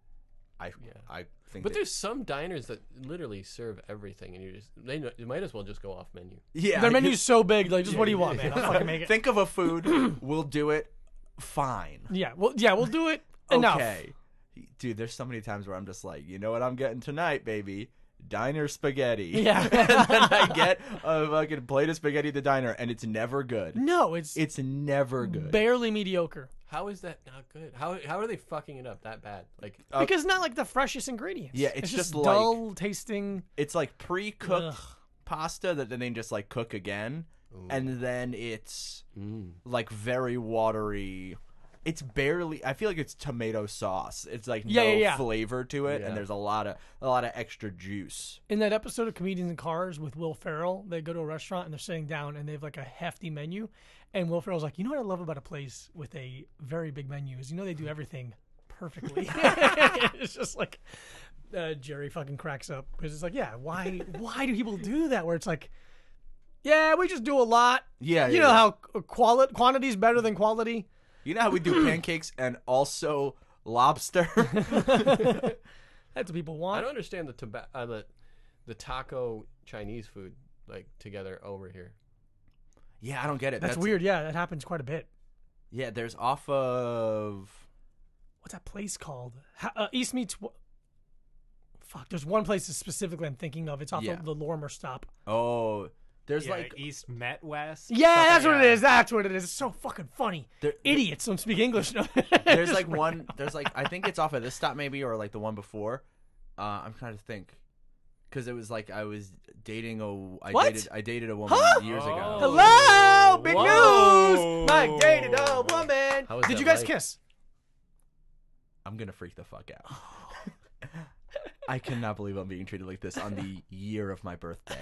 I think But that- there's some diners that literally serve everything, and you might as well just go off menu. yeah, Their menu's so big, like, just what do you want, man? I'll fucking make it. Think of a food, we'll do it. Fine. Yeah, we'll do it enough. Okay. Dude, there's so many times where I'm just like, you know what I'm getting tonight, baby? Diner spaghetti. Yeah. And then I get a fucking plate of spaghetti at the diner, and it's never good. No, it's never good. barely mediocre. How is that not good? How are they fucking it up that bad? Like, Because not like the freshest ingredients. Yeah, it's just just like- dull tasting. It's like pre-cooked Ugh. pasta that then they just like cook again, and then it's Mm. like very watery. It's barely. I feel like it's tomato sauce. It's like Yeah, no yeah, yeah. flavor to it, Yeah. and there's a lot of extra juice. In that episode of Comedians in Cars with Will Ferrell, they go to a restaurant and they're sitting down and they have like a hefty menu. And Will Ferrell's like, you know what I love about a place with a very big menu is, you know, they do everything perfectly. It's just like Jerry fucking cracks up because it's like, yeah, why do people do that? Where it's like, yeah, we just do a lot. Yeah, You know how quantity's better than quality. You know how we do pancakes and also lobster. That's what people I want. don't understand the taco Chinese food like together over here. Yeah, I don't get it. That's weird. Yeah, that happens quite a bit. Yeah, there's off of. What's that place called? East Meets. Fuck, there's one place specifically I'm thinking of. It's off Yeah. of the Lorimer stop. Oh, there's Yeah, like East Met West. Yeah, Something, that's what it is. That's what it is. It's so fucking funny. There- Idiots don't speak English. No. there's like one. There's like I think it's off of this stop maybe or like the one before. I'm trying to think. Because it was like I was dating What? I dated a woman Huh? years ago. Hello, big Whoa. news. Mike dated a woman. How was Did that you guys like? kiss? I'm gonna freak the fuck out. I cannot believe I'm being treated like this on the year of my birthday.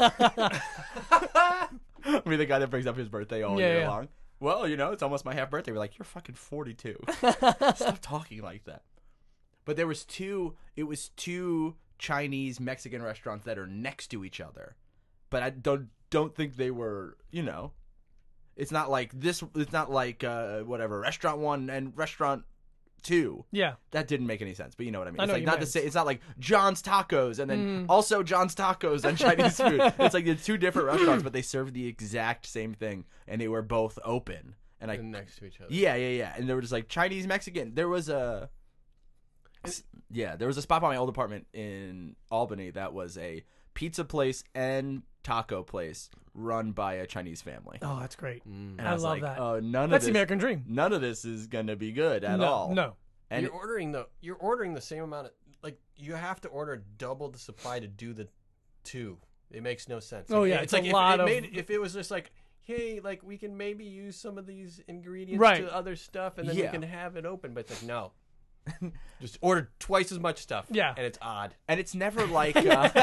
I mean, the guy that brings up his birthday all year Yeah. long. Well, you know, it's almost my half birthday. We're like, you're fucking 42. Stop talking like that. But there was two. It was two Chinese Mexican restaurants that are next to each other, but I don't think they were. You know, it's not like this. It's not like whatever restaurant 1 and restaurant 2. Yeah. That didn't make any sense, but you know what I mean. I It's know like what you not meant. the same. It's not like John's Tacos and then also John's Tacos and Chinese food. It's like the two different restaurants, but they served the exact same thing, and they were both open. And I, And next to each other. yeah, and they were just like Chinese Mexican. There was a spot by my old apartment in Albany that was a pizza place and taco place run by a Chinese family. Oh, that's great. And I was love like, that. Oh, That's the American dream. None of this is gonna be good at no, all. No. And You're ordering the same amount of, like, you have to order double the supply to do the 2. It makes no sense. Oh, Like, yeah, it's it's a like lot of- if it was just like, hey, like we can maybe use some of these ingredients Right. to other stuff, and then Yeah. we can have it open. But it's like no, just order twice as much stuff. Yeah. and it's odd. And it's never like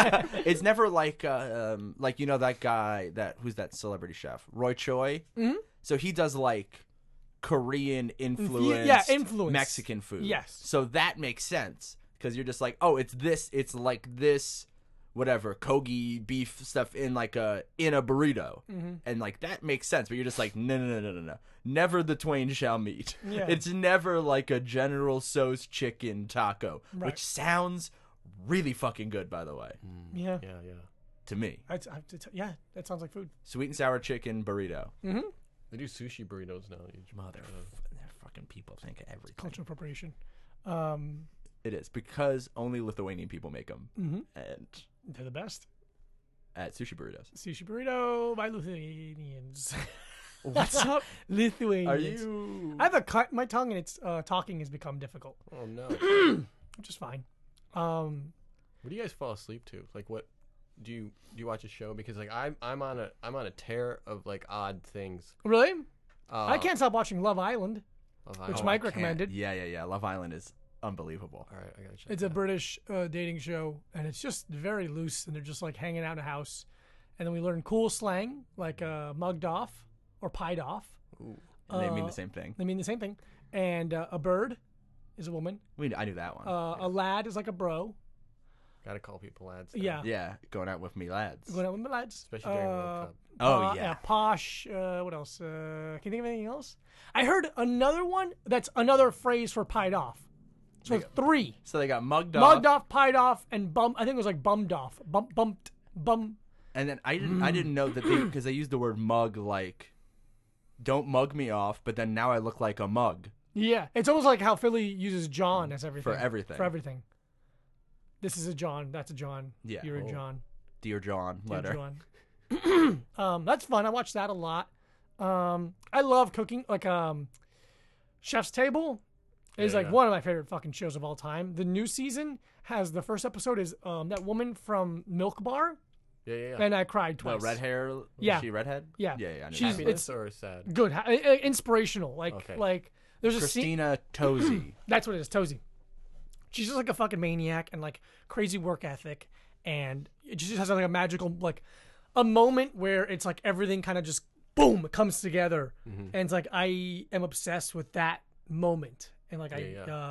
like you know that guy who's that celebrity chef Roy Choi. Mm-hmm. So he does like Korean influenced influence. Mexican food. Yes. So that makes sense because you're just like, oh, it's like this whatever kogi beef stuff in like a burrito, and like that makes sense. But you're just like, no. Never the twain shall meet. Yeah. It's never like a General Tso's chicken taco, Right. which sounds really fucking good, by the way, Yeah. Yeah. to me. Yeah, that sounds like food. Sweet and sour chicken burrito. Mm-hmm. They do sushi burritos now. They're fucking people think of everything. Cultural appropriation. It is because only Lithuanian people make them, Mm-hmm. and They're the best. at sushi burritos. Sushi burrito by Lithuanians. What's up? Lithuanians. Are you? I have a cut in my tongue, and it's talking has become difficult, Oh no. which is fine. What do you guys fall asleep to? Like, what do you watch a show? Because like I'm on a tear of like odd things. Really? I can't stop watching Love Island. Love Which Island. Mike recommended. Yeah. Love Island is unbelievable. All right, I gotta check. It's a British dating show, and it's just very loose, and they're just like hanging out in a house, and then we learn cool slang like mugged off or pied off. Ooh. And they mean the same thing. They mean the same thing. And a bird is a woman. I knew that one. A lad is like a bro. Gotta call people lads. now. Yeah. yeah, going out with me lads. Going out with my lads. Especially during World Cup. Oh, yeah. Posh. What else? Can you think of anything else? I heard another one that's another phrase for pied off. So three. So they got mugged off. Mugged off, pied off, and bum. I think it was like bummed off. Bumped. And then I didn't know that because they used the word mug like, don't mug me off, but then now I look like a mug. Yeah. It's almost like how Philly uses John as everything. For everything. For everything. This is a John. That's a John. Yeah. You're a Oh. John. Dear John, Dear letter. John. That's fun. I watch that a lot. I love cooking. Like Chef's Table is Yeah, like yeah. one of my favorite fucking shows of all time. The new season has the first episode is that woman from Milk Bar, Yeah. and I cried The twice. red hair. Yeah. Is she redhead? Yeah. Yeah. I knew She's- that. Happiness or sad? Good, inspirational. Okay. Like there's a scene. Christina Tozy. That's what it is, Tozy. She's just like a fucking maniac and like crazy work ethic, and it just has like a magical like a moment where it's like everything kind of just boom it comes together, and it's like I am obsessed with that moment, and like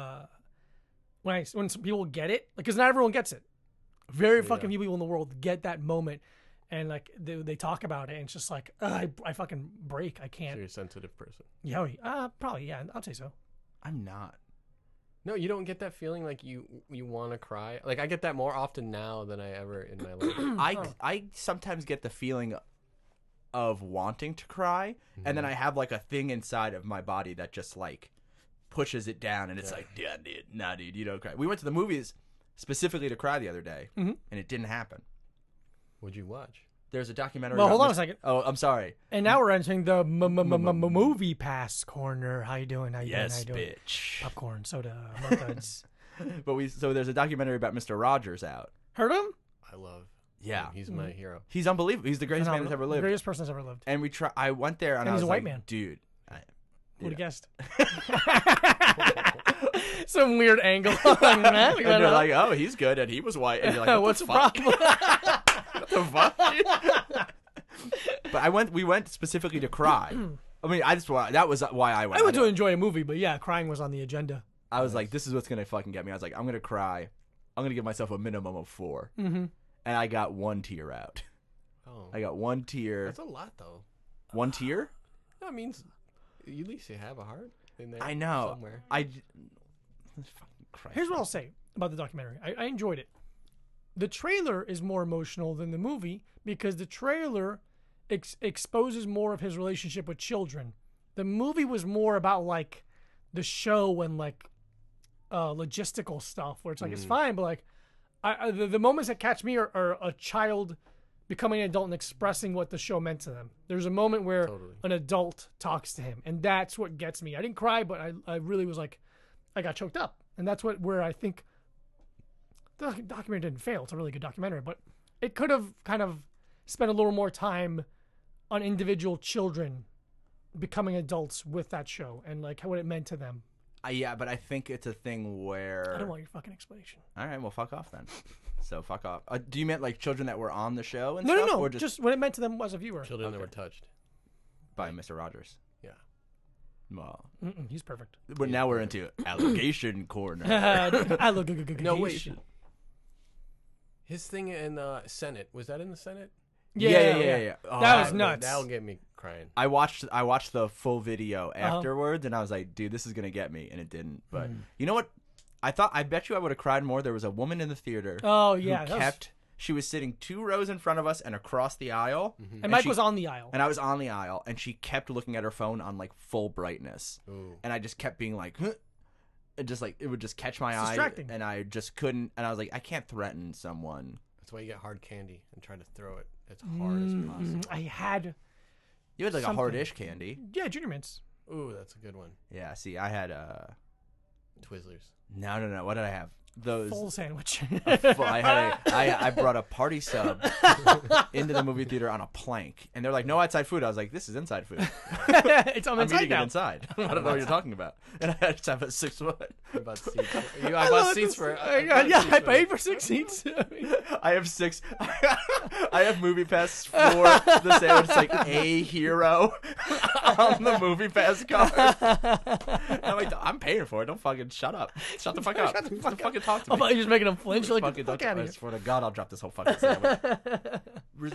when some people get it, like because not everyone gets it, very fucking few people in the world get that moment, and like they talk about it, and it's just like I fucking break, I So can't. you're a sensitive person. Yeah, probably yeah, I'll say so. I'm not. No, you don't get that feeling like you want to cry. Like I get that more often now than I ever in my life. I sometimes get the feeling of wanting to cry, and then I have like a thing inside of my body that just like pushes it down, and it's like, yeah, dude, nah, dude, you don't cry. We went to the movies specifically to cry the other day, and it didn't happen. What'd you watch? There's a documentary. Well, about hold on a Mr. second. Oh, I'm sorry. And now we're entering the movie pass corner. How you doing? How you Yes, doing? How you doing? bitch. Popcorn, soda, Mud Duds. So there's a documentary about Mr. Rogers out. Heard of him? I love. Yeah. He's my hero. He's unbelievable. He's the greatest man that's ever lived. Greatest person that's ever lived. And I went there, and I he's was a white like, man. dude. Would have guessed. Some weird angle. And they're like, oh, he's good, and he was white. And you're like, what's the fuck? problem? What the fuck? But we went specifically to cry. I mean, that was why I went. I went to enjoy a movie, but yeah, crying was on the agenda. I was like, this is what's gonna fucking get me. I was like, I'm gonna cry. I'm gonna give myself a minimum of 4. Mm-hmm. And I got 1 tear out. Oh, I got 1 tear. that's a lot though. 1 tear? That means at least you have a heart in there. I know. Somewhere. Fucking Christ. Here's what I'll say about the documentary. I enjoyed it. The trailer is more emotional than the movie because the trailer exposes more of his relationship with children. The movie was more about like the show and like logistical stuff where it's like it's fine, but like the moments that catch me are a child becoming an adult and expressing what the show meant to them. There's a moment where Totally. an adult talks to him, and that's what gets me. I didn't cry, but I really was like, I got choked up, and that's where I think the documentary didn't fail. It's a really good documentary, but it could have kind of spent a little more time on individual children becoming adults with that show and like what it meant to them. Yeah, but I think it's a thing where. I don't want your fucking explanation. All right, well, fuck off then. So fuck off. Do you mean like children that were on the show and No, stuff? no, Or just what it meant to them as a viewer. Children that were touched. by Mr. Rogers. Yeah. Well, He's perfect. but now we're into allegation corner. I look good. No, wait. His thing in the Senate, was that in the Senate? Yeah. Oh, That was nuts. That'll get me crying. I watched the full video afterwards, and I was like, dude, this is gonna get me, and it didn't. But you know what? I bet you I would have cried more. There was a woman in the theater Oh who yeah, that was- kept. She was sitting 2 rows in front of us and across the aisle. and Mike she- was on the aisle. And I was on the aisle, and she kept looking at her phone on like full brightness. Ooh. And I just kept being like, huh? It just like it would just catch my It's eye, distracting. and I just couldn't. And I was like, I can't threaten someone. That's why you get hard candy and try to throw it as hard as possible. I had You had like a Something. hard-ish candy. Junior mints. Ooh, that's a good one. Yeah. See, I had Twizzlers. no. What did I have? Those. Full sandwich. I brought a party sub into the movie theater on a plank, and they're like, "No outside food." I was like, "This is inside food. It's on the I'm inside eating now. it inside. I don't know what you're talking about." And I just have a 6 foot. I bought seats. I bought seats for. I paid for 6 seats. I have 6. I have movie pass for the sandwich. It's like a hero on the movie pass card. I'm like, I'm paying for it. Don't fucking shut up. Shut the fuck up. Don't fucking talk to I me. thought you were just making them flinch. You're like, Fucking get the fuck don't- out I of here. swear to God, I'll drop this whole fucking sandwich.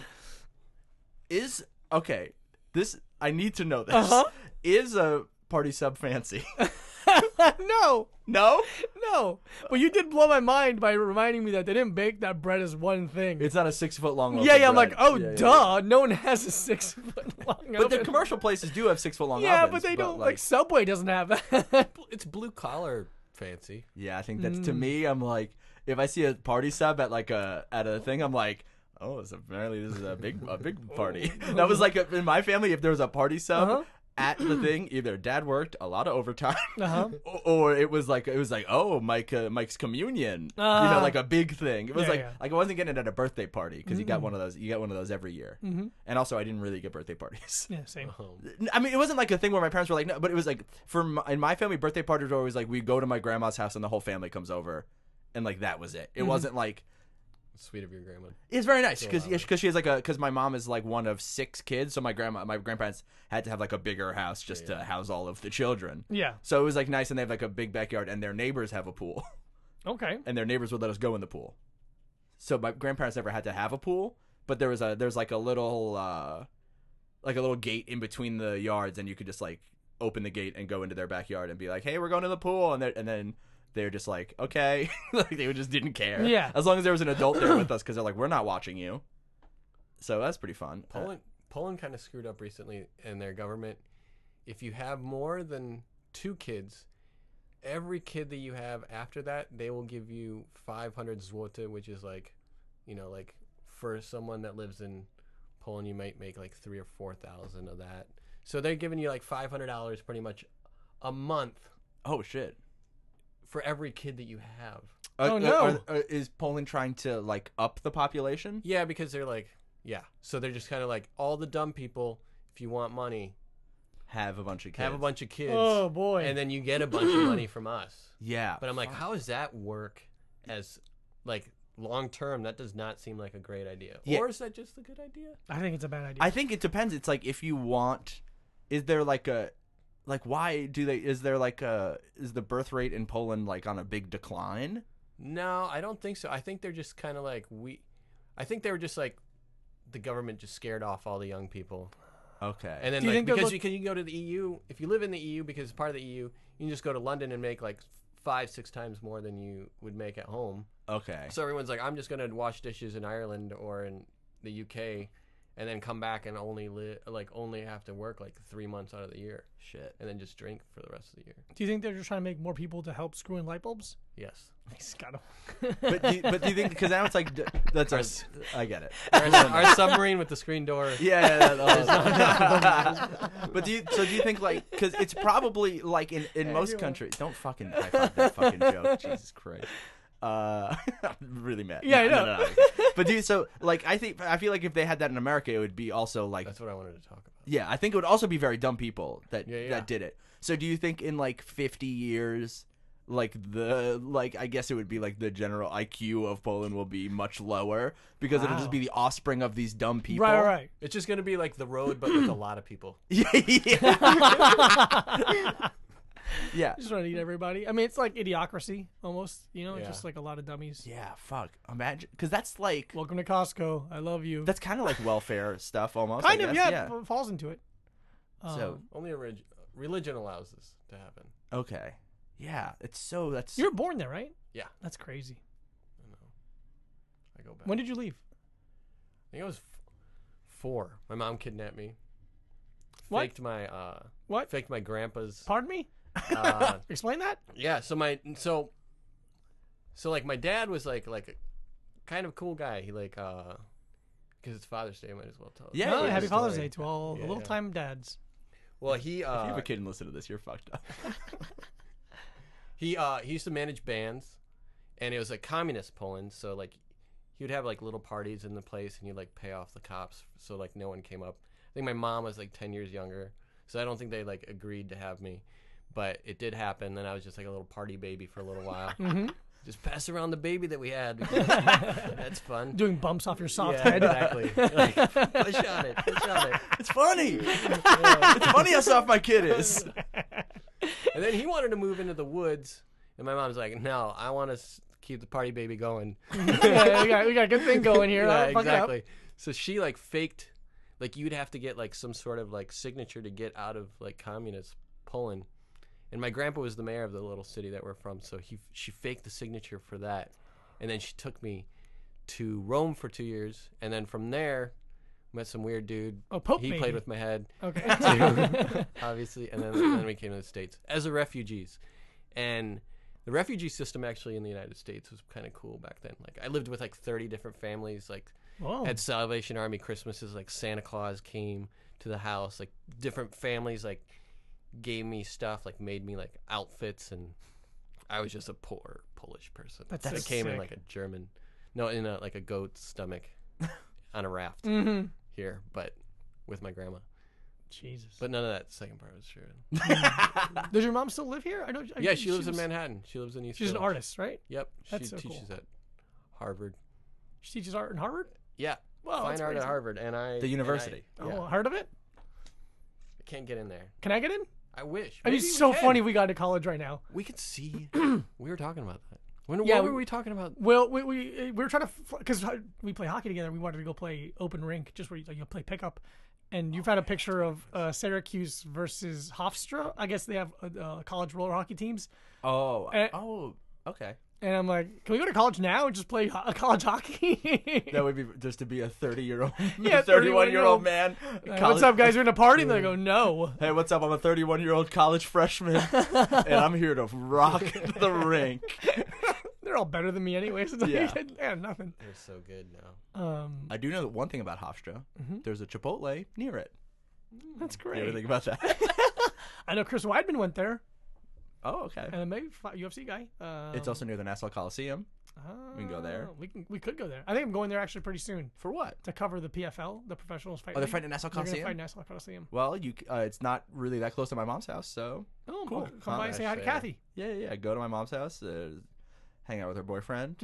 Is okay. This I need to know this. Uh-huh. Is a party sub fancy? No, No, no. But you did blow my mind by reminding me that they didn't bake that bread as one thing. it's not a 6 foot long. loaf yeah, of yeah. I'm bread. like, oh, Yeah, yeah, duh. No one has a 6 foot long. But the oven. commercial places do have 6 foot long Yeah, ovens. but they don't. Like Subway doesn't have that. It's blue collar fancy. Yeah, I think that's Mm. to me. I'm like, if I see a party sub at like at a thing, I'm like, oh, it's apparently this is a big party. That was like in my family. If there was a party sub Uh-huh. at the thing, either dad worked a lot of overtime, Uh-huh. or it was like oh Mike's communion, like a big thing. It was Yeah, yeah. like I wasn't getting it at a birthday party because you got one of those. You get one of those every year, and also I didn't really get birthday parties. Yeah, same. I mean, it wasn't like a thing where my parents were like, no, but it was like in my family, birthday parties were always like we go to my grandma's house and the whole family comes over, and like that was it. It wasn't like Sweet of your grandma. it's very nice because she has like because my mom is like one of 6 kids, so my grandparents had to have like a bigger house just to house all of the children. Yeah. So it was like nice, and they have like a big backyard, and their neighbors have a pool, Okay. and their neighbors would let us go in the pool. So my grandparents never had to have a pool, but there's like a little gate in between the yards, and you could just like open the gate and go into their backyard and be like, "Hey, we're going to the pool," and then they're just like, "Okay," like they just didn't care. Yeah. as long as there was an adult there with us, because they're like, "We're not watching you." So that's pretty fun. Poland kind of screwed up recently in their government. If you have more than 2 kids, every kid that you have after that, they will give you 500 zloty, which is like, like for someone that lives in Poland, you might make like 3,000 or 4,000 of that. So they're giving you like $500 pretty much a month Oh shit. for every kid that you have. Oh, no. Is Poland trying to like up the population? Yeah, because they're like, yeah. So they're just kind of like, all the dumb people, if you want money, Have a bunch of kids. have a bunch of kids. Oh boy. And then you get a bunch of money from us. Yeah. But I'm like, how does that work as like long term? That does not seem like a great idea. Yeah. Or is that just a good idea? I think it's a bad idea. I think it depends. It's like if you want, is there like a, like why do they? Is there like a? Is the birth rate in Poland like on a big decline? No, I don't think so. I think they're just kind of like I think they were just like the government just scared off all the young people. Okay. And then Do you like think they'll because look- you can go to the EU, if you live in the EU because it's part of the EU, you can just go to London and make like 5-6 times more than you would make at home. okay. So everyone's like, I'm just gonna wash dishes in Ireland or in the UK, and then come back and only have to work like 3 months out of the year, Shit. and then just drink for the rest of the year. Do you think they're just trying to make more people to help screw in light bulbs? Yes. He's got 'em. But do you think? Because now it's like that's I get it. Our submarine with the screen door. Yeah. But do you think like because it's probably like in most countries? Don't fucking high five that fucking joke. Jesus Christ. I'm really mad. Yeah, I know. No. But so like I feel like if they had that in America, it would be also like That's what I wanted to talk about. yeah. I think it would also be very dumb people that Yeah. that did it. So do you think in like 50 years? Like I guess it would be like the general IQ of Poland will be much lower because it'll just Wow. be the offspring of these dumb people. Right. It's just gonna be like the road, but with a lot of people. Yeah. Yeah. Just trying to eat everybody. I mean, it's like Idiocracy almost. It's Yeah. just like a lot of dummies. Yeah. Fuck. Imagine because that's like Welcome to Costco. I love you. that's kind of like welfare stuff almost. kind I of, guess. yeah, it falls into it. So Only religion allows this to happen. okay. Yeah, it's so that's You were born there, right? Yeah. That's crazy. I know. I go back. When did you leave? I think I was 4. My mom kidnapped me. What? Faked my What? Faked my grandpa's. Pardon me? Uh, Explain that. yeah. So like my dad was like a kind of cool guy. He like because it's Father's Day, I might as well tell. Yeah, Oh, yeah, happy yeah. Father's Day to all the Yeah, little yeah. time dads. Well, he if you have a kid and listen to this, you're fucked up. he used to manage bands, and it was like communist Poland. So like he would have like little parties in the place, and he'd like pay off the cops, so like no one came up. I think my mom was like 10 years younger, so I don't think they like agreed to have me, but it did happen. And I was just like a little party baby for a little while. Mm-hmm. Just pass around the baby that we had. Because that's fun. Doing bumps off your soft Yeah, head. exactly. Like, push on it. Push on it. It's funny. It's funny how soft my kid is. And then he wanted to move into the woods, and my mom's like, "No, I want to keep the party baby going." Yeah, we got a good thing going here. Yeah, Don't fuck it up. exactly. So she like faked, like you'd have to get like some sort of like signature to get out of like communist Poland. And my grandpa was the mayor of the little city that we're from, so she faked the signature for that, and then she took me to Rome for 2 years, and then from there met some weird dude. Oh, Pope He maybe. played with my head, Okay. obviously, and then we came to the States as a refugees, and the refugee system actually in the United States was kind of cool back then. Like I lived with like 30 different families, like Whoa. at Salvation Army Christmases, like Santa Claus came to the house, like different families like gave me stuff, like made me like outfits, and I was just a poor Polish person That's that so came in sick. like a German, no, in a like a goat's stomach on a raft Mm-hmm. here, but with my grandma. Jesus. But none of that second part was true. Does your mom still live here? I know. Yeah, she lives in Manhattan. She lives in East She's an Village. artist, right? Yep, That's she so teaches cool. at Harvard. She teaches art in Harvard. Yeah, Wow, fine that's art at crazy. Harvard, and The university. Oh, heard of it? I can't get in there. Can I get in? I wish. I mean, Maybe it's we so can. funny we got to college right now. We could see. We were talking about that. Yeah, What were we talking about? Well, we were trying to, because we play hockey together. We wanted to go play open rink, just where you play pickup. And you found a picture of Syracuse versus Hofstra. I guess they have college roller hockey teams. Oh, Eh. Okay. And I'm like, can we go to college now and just play college hockey? That would be just to be a 30-year-old, Yeah, 31-year-old man. What's college- up, guys? We're in a party. And they go, no. Hey, what's up? I'm a 31-year-old college freshman, and I'm here to rock the rink. They're all better than me anyway. So Yeah. yeah, nothing. They're so good now. I do know one thing about Hofstra. There's a Chipotle near it. That's You ever great. think about that? I know Chris Weidman went there. Oh, okay. And maybe UFC guy. It's also near the Nassau Coliseum. we can go there. We could go there. I think I'm going there actually pretty soon For what? to cover the PFL, the Professionals Fight. Oh, they're League. fighting at Nassau They're gonna Coliseum? fight Nassau Coliseum. Well, it's not really that close to my mom's house, so Oh, Cool. cool. Come by and say hi to Nice, yeah. Kathy. yeah. Go to my mom's house, hang out with her boyfriend.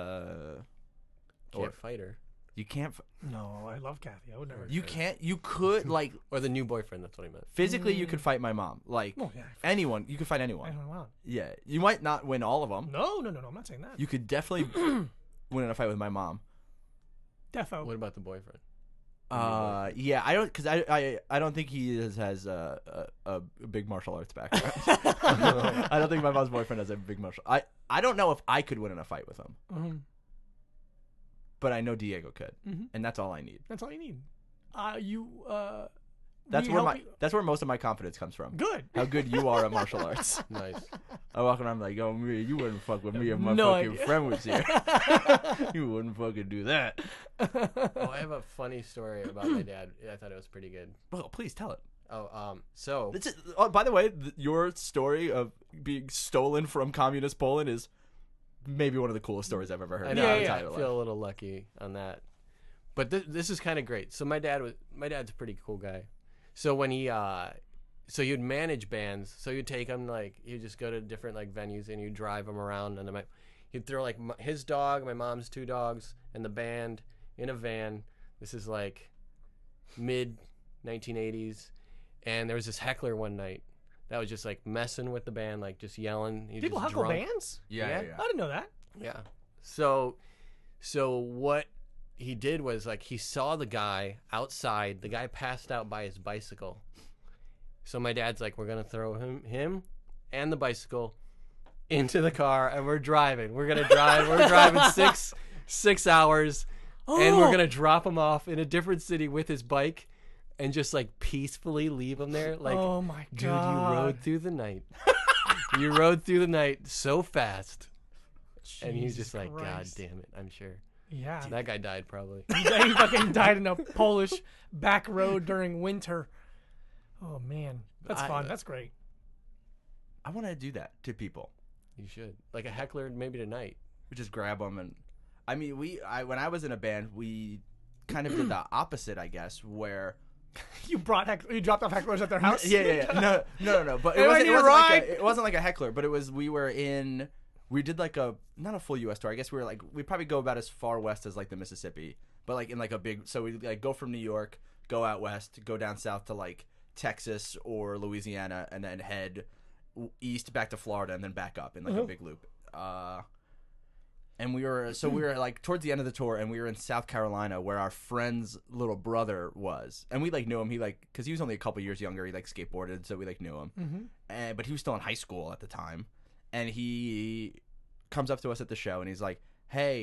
Can't Or fight her. you can't. No, I love Kathy. I would never. You can't. You could like Or the new boyfriend, that's what I meant. physically. You could fight my mom. Like Oh yeah. anyone. You could fight I anyone. don't know. Yeah. You might not win all of them. No. I'm not saying that. You could definitely win in a fight with my mom. Defo. What about the boyfriend? Yeah, I don't, because I don't think he has a big martial arts background. I don't think my mom's boyfriend has a big martial. I don't know if I could win in a fight with him, Mhm. but I know Diego could, Mhm. and that's all I need. That's all you need. That's we where help you- that's where most of my confidence comes from. Good. How good you are at martial arts. Nice. I walk around like, oh, me, you wouldn't fuck with me if my No fucking idea. friend was here. You wouldn't fucking do that. Oh, I have a funny story about my dad. I thought it was pretty good. Well, please tell it. So This is, oh, by the way, your story of being stolen from communist Poland is maybe one of the coolest stories I've ever heard. I in know my Yeah, I entire feel life. a little lucky on that, but this is kind of great. So my dad's a pretty cool guy. So when he would manage bands. So you'd take him he'd just go to different venues and you'd drive him around, and then he'd throw his dog, my mom's 2 dogs, and the band in a van. This is mid 1980s, and there was this heckler one night that was just messing with the band, just yelling. He was People just heckle drunk. bands? Yeah. I didn't know that. Yeah. So what he did was he saw the guy outside. The guy passed out by his bicycle. So my dad's we're gonna throw him and the bicycle into the car, and we're driving. We're gonna drive. We're driving 6 hours, and we're gonna drop him off in a different city with his bike, and just like peacefully leave him there. Like, Oh my dude, god. you rode through the night. You rode through the night so fast, and he's just like, God Christ. damn it! I'm sure Yeah. that guy died probably. He fucking died in a Polish back road during winter. Oh man, that's fun. That's great. I want to do that to people. You should, like a heckler, maybe tonight. We just grab them and, I mean, when I was in a band, we kind of did the opposite, I guess, where. You dropped off hecklers at their house. Yeah. No. But Hey, I need a ride. it wasn't like a heckler, but it was we did like not a full U.S. tour. I guess we'd probably go about as far west as like the Mississippi, but like in like a big. So we like go from New York, go out west, go down south to like Texas or Louisiana, and then head east back to Florida, and then back up in like a big loop. And we were like towards the end of the tour, and we were in South Carolina where our friend's little brother was, and we like knew him. He like because he was only a couple years younger. He like skateboarded, so we like knew him. But he was still in high school at the time, and he comes up to us at the show, and he's like, "Hey,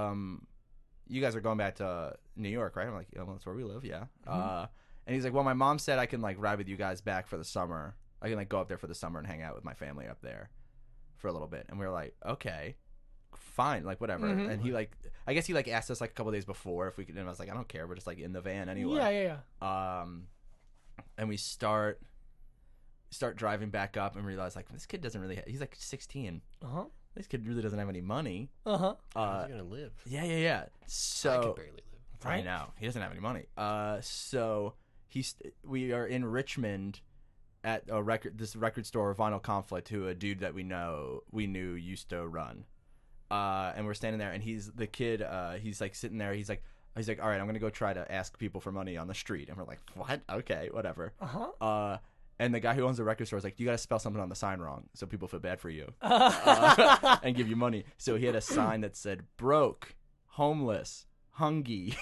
you guys are going back to New York, right?" I'm like, "Yeah, well, that's where we live, yeah." And he's like, "Well, my mom said I can like ride with you guys back for the summer. I can like go up there for the summer and hang out with my family up there for a little bit." And we were like, "Okay. Fine, like whatever." And he like, I guess he like asked us like a couple days before if we could, and I was like, "I don't care, we're just like in the van anyway." Yeah. And we start driving back up and realize like this kid doesn't really he's like 16. This kid really doesn't have any money. How's he gonna live? Yeah. So I can barely live. I know he doesn't have any money. So we are in Richmond at this record store, Vinyl Conflict, who a dude that we knew used to run. And we're standing there, and he's the kid. He's like sitting there. He's like, all right, I'm gonna go try to ask people for money on the street. And we're like, what? Okay, whatever. And the guy who owns the record store is like, you gotta spell something on the sign wrong so people feel bad for you and give you money. So he had a sign that said broke, homeless, hungry.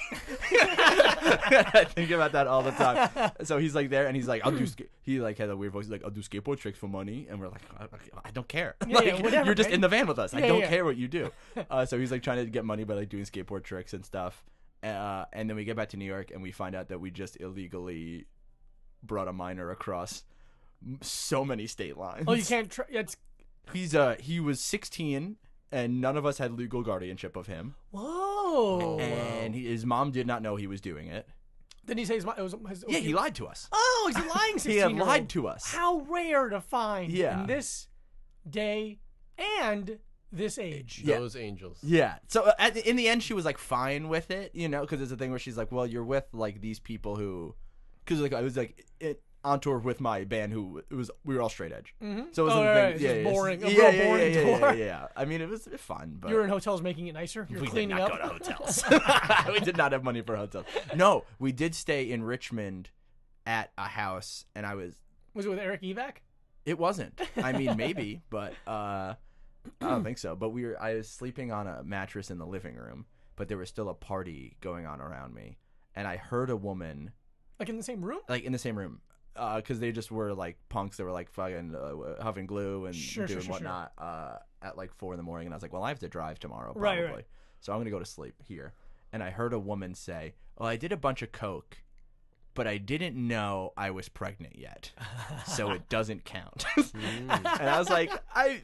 I think about that all the time. So he's like there, and he's like, he like had a weird voice. He's like, I'll do skateboard tricks for money, and we're like, I don't care. Whatever, you're just man. in the van with us. I don't Yeah. care what you do. So he's like trying to get money by like doing skateboard tricks and stuff. And then we get back to New York, and we find out that we just illegally brought a minor across so many state lines. Oh, you can't. He was 16, and none of us had legal guardianship of him. Whoa. And his mom did not know he was doing it. Didn't he say it was Yeah, he lied to us. Oh, he's a lying 16 He had lied to us. How rare to find Yeah. in this day and this age. Yeah. Those angels. Yeah. So in the end, she was like fine with it, you know, because it's a thing where she's like, well, you're with like these people who, because like I was like on tour with my band we were all straight edge. So it wasn't a right. thing. It's just boring. A Yeah, real boring tour. yeah. I mean, it was fun, but You were in hotels making it nicer. You're we did cleaning not up. go to hotels. We did not have money for hotels. No, we did stay in Richmond at a house, and Was it with Eric Evac? it wasn't. I mean, maybe, but I don't think so. But I was sleeping on a mattress in the living room, but there was still a party going on around me, and I heard a woman Like in the same room? like in the same room. Because they just were like punks that were like fucking huffing glue and Sure. whatnot at like 4 a.m. and I was like, well, I have to drive tomorrow Right, probably, right. so I'm gonna go to sleep here. And I heard a woman say, well, I did a bunch of coke, but I didn't know I was pregnant yet, so it doesn't count. And I was like, I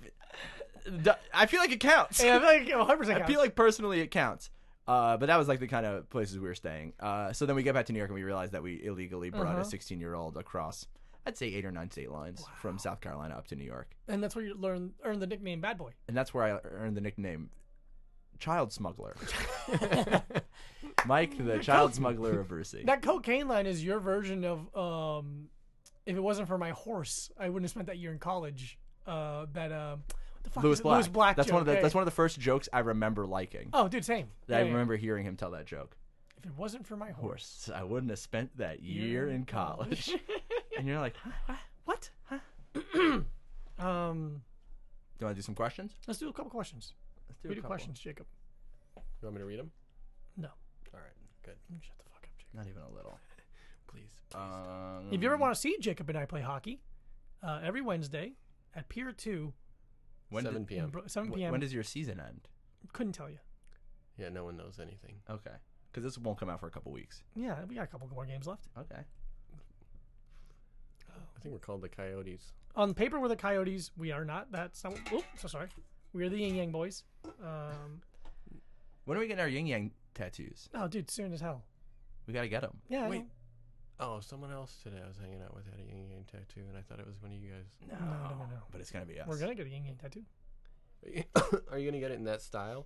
feel like it counts. Yeah, I feel like 100% I feel like personally it counts. But that was like the kind of places we were staying. So then we get back to New York, and we realized that we illegally brought a 16-year-old across, I'd say 8 or 9 state lines from South Carolina up to New York. And that's where you earned the nickname Bad Boy. And that's where I earned the nickname Child Smuggler. Mike, the Child Smuggler of Brucey. That cocaine line is your version of if it wasn't for my horse, I wouldn't have spent that year in college. What the fuck Louis is it? Black. Louis Black That's joke. that's one of the first jokes I remember liking. Oh, dude, same. I remember hearing him tell that joke. If it wasn't for my horse. Horse, I wouldn't have spent that year in college. And you're like, huh? What? Huh? Do you want to do some questions? Let's do a couple questions. Let's do We a do couple. questions, Jacob. You want me to read them? No. All right, good. Shut the fuck up, Jacob. Not even a little. Please. If you ever want to see Jacob and I play hockey, every Wednesday at Pier 2 When 7 p.m. 7 p.m. When does your season end? Couldn't tell you. Yeah, no one knows anything. Okay, because this won't come out for a couple weeks. Yeah, we got a couple more games left. Okay. I think we're called the Coyotes. On paper, we're the Coyotes. We are not. That's not. Oh, so sorry. We are the Yin Yang Boys. When are we getting our yin yang tattoos? Oh, dude, soon as hell. We gotta get them. Yeah. I Wait. know. Oh, someone else today I was hanging out with had a yin yang tattoo, and I thought it was one of you guys. No. But it's gonna be us. We're gonna get a Yin Yang tattoo. Are you gonna get it in that style?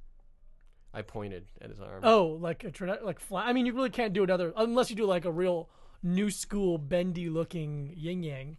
I pointed at his arm. Oh, like like flat. I mean, you really can't do another unless you do like a real new school bendy looking yin yang.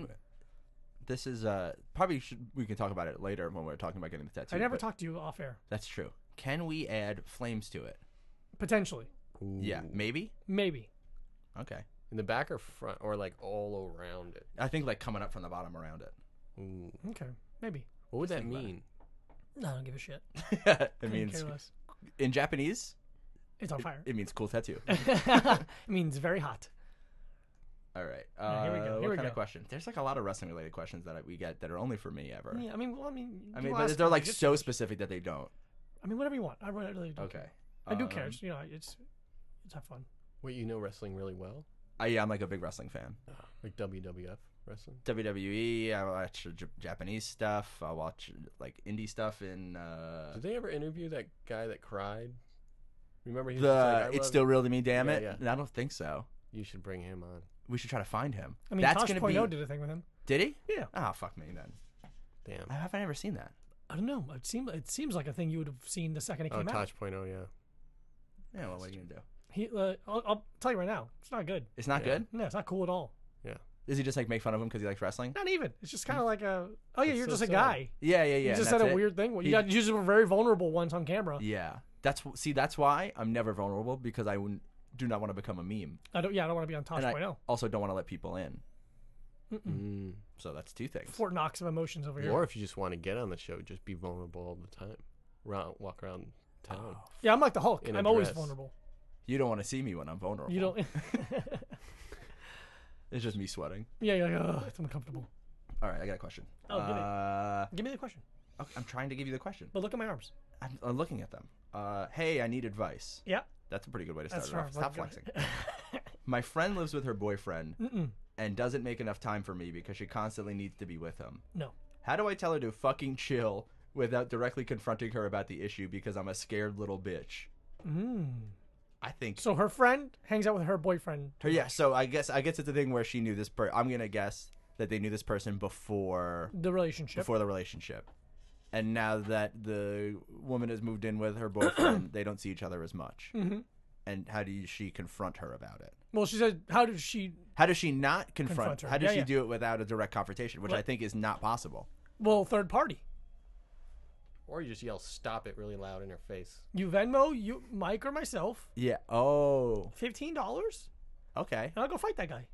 This is probably we can talk about it later when we're talking about getting the tattoo. I never but talked to you off air. That's true. Can we add flames to it? Potentially, Ooh. Yeah, maybe. maybe. Okay. In the back or front, or like all around it. I think like coming up from the bottom around it. Ooh. Okay, maybe. What would that think about mean? No, I don't give a shit. It Couldn't means care less. in Japanese, It's on fire. it means cool tattoo. It means very hot. All right. Yeah, here we go, here what we kind go. of question? There's like a lot of wrestling related questions that we get that are only for me ever. Yeah, I mean, I mean, people ask but they're me, like it's- so specific that they don't. I mean, whatever you want. I really don't Okay. care. I do care. Um, You know, it's have fun. Wait, you know wrestling really well? Yeah, I'm like a big wrestling fan. Like WWF wrestling? WWE. I watch Japanese stuff. I watch like indie stuff in Did they ever interview that guy that cried? Remember he was just the. like, I It's love still real to me, damn Yeah, it. yeah. I don't think so. You should bring him on. We should try to find him. I mean, That's Tosh gonna Point be. did a thing with him. Did he? Yeah. Oh fuck me then. Damn. Have I never seen that? I don't know. It seems like a thing you would have seen the second it Oh, came out. Touch Point, oh, yeah. Yeah. Well, what are you gonna do? I'll tell you right now, it's not good. It's not Yeah. good. No, it's not cool at all. Does he just like make fun of him because he likes wrestling? Not even. It's just kind of like a. Oh yeah, That's you're so just a sad. guy. Yeah. You and just that's said a it? weird thing. Well, you He- got you were very vulnerable once on camera. Yeah. That's why I'm never vulnerable because I do not want to become a meme. I don't want to be on Tosh And I Point. Oh, also don't want to let people in. Mm. So that's two things. Fort Knox of emotions over here. Or if you just want to get on the show, just be vulnerable all the time. Walk around town. Yeah, I'm like the Hulk. In a I'm always dress. vulnerable. You don't want to see me when I'm vulnerable. You don't. It's just me sweating. Yeah, you're like, oh, it's uncomfortable. All right, I got a question. Oh, give me the question. Okay, I'm trying to give you the question. But look at my arms. I'm looking at them. Hey, I need advice. Yeah. That's a pretty good way to That's start it off. right. Stop flexing. My friend lives with her boyfriend and doesn't make enough time for me because she constantly needs to be with him. No. How do I tell her to fucking chill without directly confronting her about the issue because I'm a scared little bitch? I think So her friend hangs out with her boyfriend. yeah. So I guess it's the thing where she knew this. I'm gonna guess that they knew this person before The relationship. the relationship, and now that the woman has moved in with her boyfriend, they don't see each other as much. Mm-hmm. And how does she confront her about it? Well, she said, how does she? How does she not confront Confront her. How does Yeah, she yeah. do it without a direct confrontation, which I Right. think is not possible? Well, third party. Or you just yell, stop it really loud in her face. You Venmo, you Mike or myself, Yeah. Oh. $15, Okay. and I'll go fight that guy.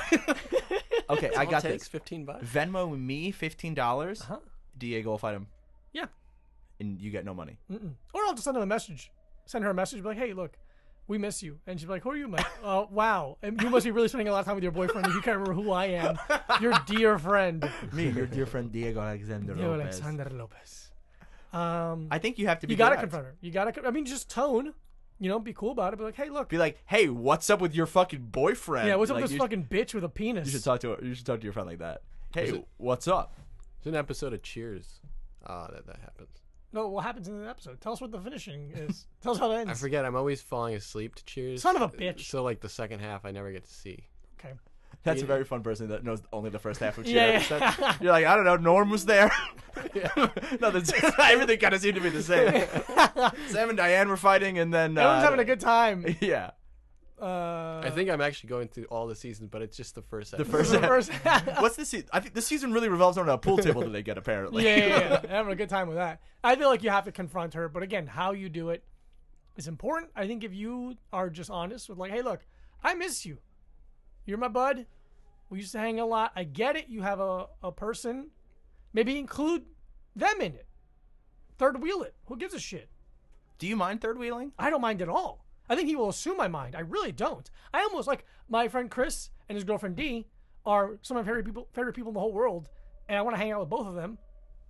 Okay. I All got it takes this. $15. Venmo me $15. Uh-huh. Diego will fight him, Yeah. and you get no money. Or I'll just send him a message. Send her a message, be like, hey, look, we miss you. And she's like, who are you, Mike? Wow. And you must be really spending a lot of time with your boyfriend if you can't remember who I am. Your dear friend. Me, your dear friend Diego Alexander Diego Lopez. Alexander Lopez. I think you have to be. You gotta direct. confront her. You gotta. I mean, just tone. You know, be cool about it. Be like, hey, look. Be like, hey, what's up with your fucking boyfriend? Yeah, what's up Like, with this fucking bitch with a penis? You should talk to her. You should talk to your friend like that. Hey, Is it- what's up? There's an episode of Cheers. That happens. No, what happens in the episode? Tell us what the finishing is. Tell us how it ends. I forget. I'm always falling asleep to Cheers. Son of a bitch. So like the second half, I never get to see. Okay. That's a very fun person that knows only the first half of Yeah, Cheers. yeah. You're like, I don't know. Norm was there. No, everything kind of seemed to be the same. Sam and Diane were fighting, and then Everyone's having a good time. Yeah, I think I'm actually going through all the seasons, but it's just the first the episode. first. The first. What's the season? I think this season really revolves around a pool table that they get. Apparently, yeah. Having a good time with that. I feel like you have to confront her, but again, how you do it is important. I think if you are just honest with like, hey, look, I miss you. You're my bud. We used to hang a lot. I get it. You have a person. Maybe include them in it. Third wheel it. Who gives a shit? Do you mind third wheeling? I don't mind at all. I think he will assume I mind. I really don't. I almost like my friend Chris and his girlfriend Dee are some of my favorite people in the whole world, and I want to hang out with both of them.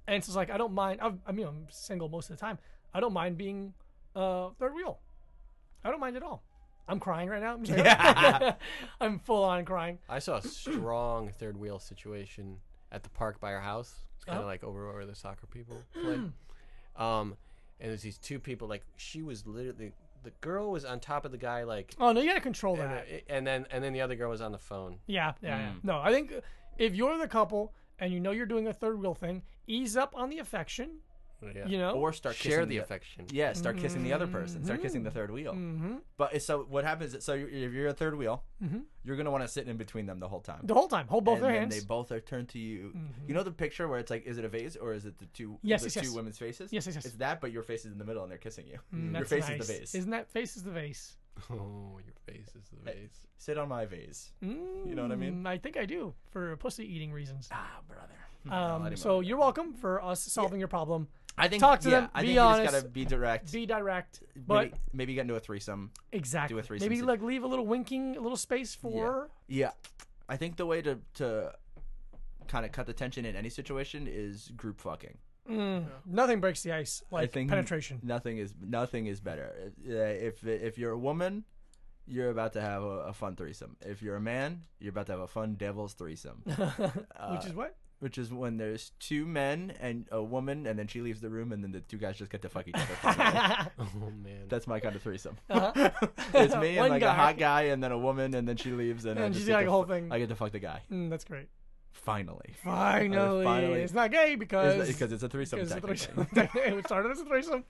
And so it's like I don't mind. I mean, I'm single most of the time. I don't mind being third wheel. I don't mind at all. I'm crying right now. I'm sorry. I'm full on crying. I saw a strong third wheel situation at the park by our house. It's kind of like over where the soccer people play. And there's these two people. Like she was literally, the girl was on top of the guy. Like Oh no, you gotta control that. and then the other girl was on the phone. Yeah. No, I think if you're the couple and you know you're doing a third wheel thing, ease up on the affection. Yeah. You know, Or start Share kissing the affection. Yeah, start kissing the other person. Start kissing the third wheel. But so what happens is, so if you're a third wheel, you're gonna want to sit in between them the whole time. the whole time, hold both And their then hands. they both are turned to you. You know the picture where it's like, is it a vase or is it the two women's faces? Yes. It's that, but your face is in the middle and they're kissing you. Your That's face nice. is the vase. Isn't that face is the vase? Oh, your face is the vase. Sit on my vase. You know what I mean? I think I do for pussy eating reasons. Ah, brother. So you're welcome for us solving your problem. I think Talk to them, I be think honest, you just gotta be direct. Be direct, but maybe get into a threesome. exactly. do a threesome Maybe sit- like leave a little winking, a little space for. Yeah. I think the way to kind of cut the tension in any situation is group fucking. Nothing breaks the ice I like think penetration. Nothing is better. If you're a woman, you're about to have a fun threesome. If you're a man, you're about to have a fun devil's threesome. Which is what? Which is when there's two men and a woman, and then she leaves the room, and then the two guys just get to fuck each other. Oh man. That's my kind of threesome. It's me and One like guy. a hot guy, and then a woman, and then she leaves, and I And just she's get like to a whole fu- thing. I get to fuck the guy. That's great. Finally. Finally. It's not gay because Because it's a threesome. because it's a Technically. threesome. It started as a threesome.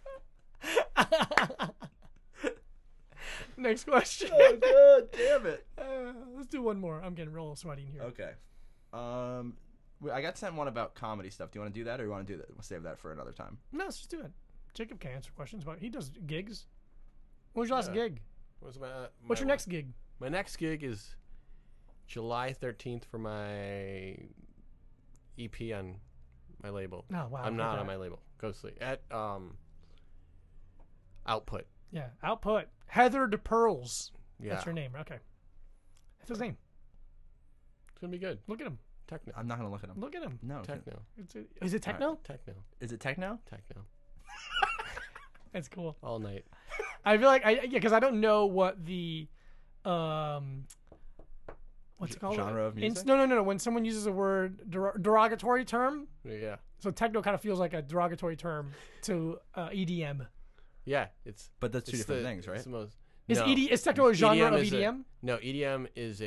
Next question. God damn it. Let's do one more. I'm getting real sweaty in here. Okay. I got sent one about comedy stuff. Do you want to do that, or you want to do that? We'll save that for another time. No, let's just do it. Jacob can answer questions about. He does gigs. When was your last Yeah. gig? What's What's your next gig? My next gig is July 13th for my EP on my label. Oh, wow. I'm not okay. on my label. Ghostly at Output. Yeah, output. Heather DePearls. Yeah, That's your name. Okay. That's his name. it's gonna be good. Look at him. Techno. I'm not gonna look at them. Look at him. No. Techno. Is it techno? Techno. Is it techno? Techno. That's cool. All night. I feel like because I don't know what the what's it called? Genre of music? No. When someone uses a word derogatory term, Yeah. so techno kind of feels like a derogatory term to EDM. Yeah. It's. But that's two it's different the- things, right? It's the most. Is no. is techno a genre of is a- EDM? No, EDM is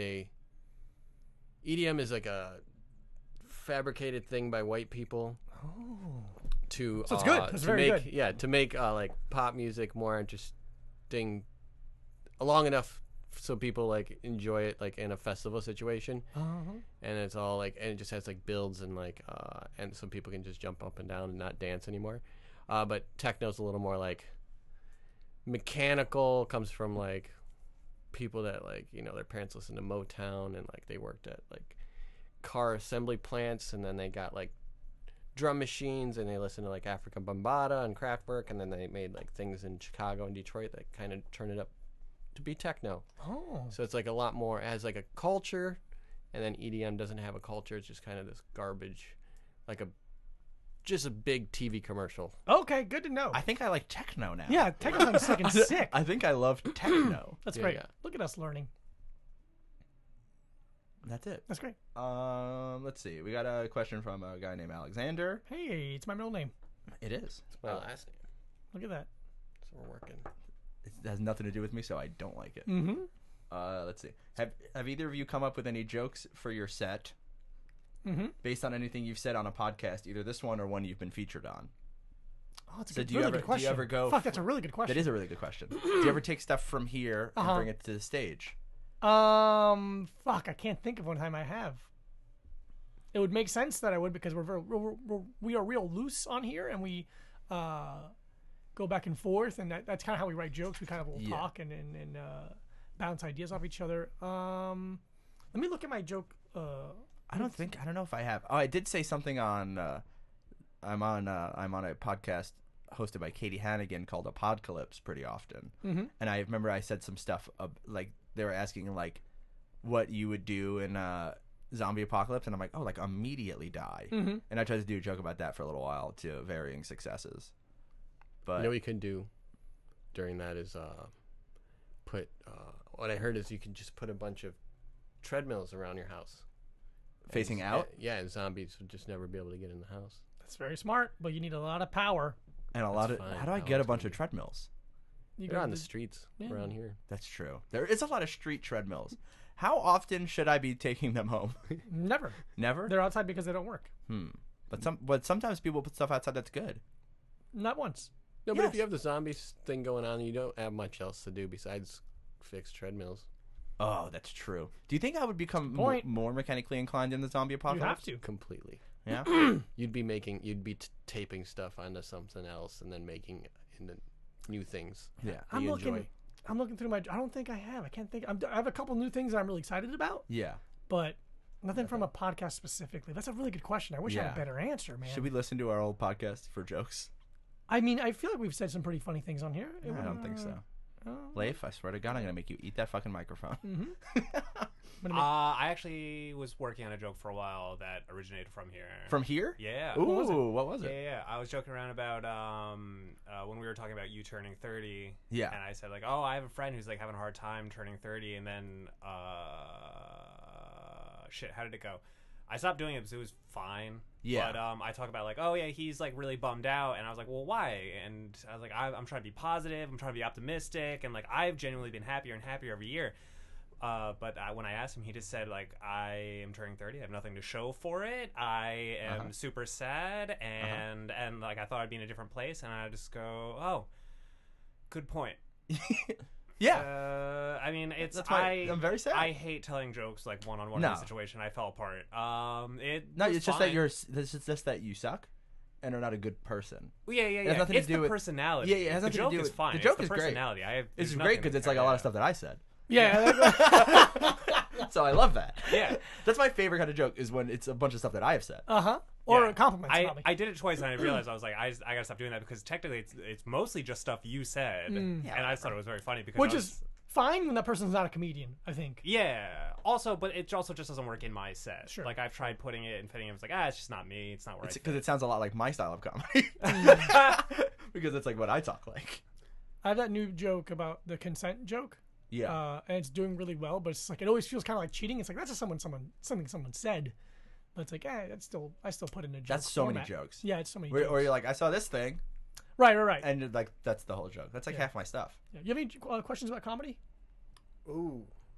like a fabricated thing by white people. To So it's good. That's to very make, good. Yeah, to make like pop music more interesting, long enough so people like enjoy it like in a festival situation. And it's all like, and it just has like builds and like and some people can just jump up and down and not dance anymore. But techno's a little more like mechanical, comes from like people that like, you know, their parents listened to Motown and like they worked at like car assembly plants, and then they got like drum machines and they listened to like Africa Bambaataa and Kraftwerk, and then they made like things in Chicago and Detroit that kind of turned it up to be techno. So it's like a lot more, it has like a culture, and then EDM doesn't have a culture. It's just kind of this garbage, like just a big TV commercial. Okay, good to know. I think I like techno now. Yeah, techno sounds fucking sick. I think I love techno. That's Yeah, great. yeah. Look at us learning. That's it. That's great. Let's see. We got a question from a guy named Alexander. Hey, it's my middle name. It is. It's my last name, Look at that. so we're working. It has nothing to do with me, so I don't like it. Mm-hmm. Let's see. Have either of you come up with any jokes for your set Mm-hmm. based on anything you've said on a podcast, either this one or one you've been featured on? Oh, that's a So good, do you really ever- good do you question. ever go Fuck, that's a really good question. That is a really good question. Do you ever take stuff from here and bring it to the stage? Fuck, I can't think of one time I have. It would make sense that I would, because we are real loose on here, and we go back and forth, and that's kind of how we write jokes. We kind of will Yeah. talk and bounce ideas off each other. Let me look at my joke. I don't know if I have. Oh, I did say something on. I'm on a podcast hosted by Katie Hannigan called Apodcalypse pretty often, and I remember I said some stuff like they were asking like what you would do in zombie apocalypse, and I'm like, oh, like immediately die. Mhm. And I tried to do a joke about that for a little while to varying successes. But You know what you can do during that is put. What I heard is you can just put a bunch of treadmills around your house. facing And- out Yeah, and zombies would just never be able to get in the house. That's very smart, but you need a lot of power. and a lot of. That's fine. How do I How get a else bunch can of you- treadmills? You They're go on to the streets Yeah. around here. That's true. There is a lot of street treadmills. How often should I be taking them home? Never. Never. They're outside because they don't work. But sometimes people put stuff outside that's good. Not once. No, but if Yes. you have the zombies thing going on, you don't have much else to do besides fix treadmills. Oh, that's true. Do you think I would become point. more mechanically inclined in the zombie You apocalypse? have to. Completely. Yeah. You'd be taping stuff onto something else and then making into new things. Yeah. that I'm you looking. enjoy. I'm looking through my. I don't think I have. I can't think. I have a couple new things that I'm really excited about, Yeah. but nothing from a podcast specifically. That's a really good question. I wish I had Yeah. a better answer, man. Should we listen to our old podcast for jokes? I mean, I feel like we've said some pretty funny things on here. I don't think so. Leif, I swear to God, I'm gonna make you eat that fucking microphone. I actually was working on a joke for a while that originated from here. From here? Yeah. Ooh, what was Yeah, it? yeah. I was joking around about when we were talking about you turning 30. Yeah. And I said like, oh, I have a friend who's like having a hard time turning 30, and then shit, how did it go? I stopped doing it because it was fine. Yeah. But I talk about like, oh yeah, he's like really bummed out, and I was like, well, why? And I was like, I'm trying to be positive. I'm trying to be optimistic, and like I've genuinely been happier and happier every year. But when I asked him, he just said like, I am turning 30. I have nothing to show for it. I am super sad, and like I thought I'd be in a different place, and I just go, oh, good point. Yeah. I mean, it's That's why I'm very sad. I hate telling jokes like one-on-one No. in a situation. I fell apart. No, was it's just that fine. this is just that you suck and are not a good person. Well, yeah. has nothing to It's do the with- personality. Yeah, it has the nothing to joke do is with- fine. the joke it's is the great. personality. It's there's great nothing because to it's like a care lot about. of stuff that I said. Yeah. So I love that. Yeah. That's my favorite kind of joke is when it's a bunch of stuff that I have said. Or Yeah. compliments. probably. I did it twice, and I realized I was like, I gotta stop doing that because technically it's mostly just stuff you said, and I just thought it was very funny because Which I was- is fine when that person's not a comedian. I think. yeah. Also, but it also just doesn't work in my set. Sure. Like I've tried putting it and fitting it. It's like it's just not me. It's not where I Because fit. it sounds a lot like my style of comedy. Because it's like what I talk like. I have that new joke about the consent joke. Yeah. And it's doing really well, but it's like it always feels kind of like cheating. It's like that's just something someone said, but it's like that's still I still put in a joke. That's so many format. jokes. Yeah, it's so many. Or jokes. you're like, I saw this thing, right. and you're like, that's the whole joke. That's like half my stuff. Yeah. You have any questions about comedy? Ooh.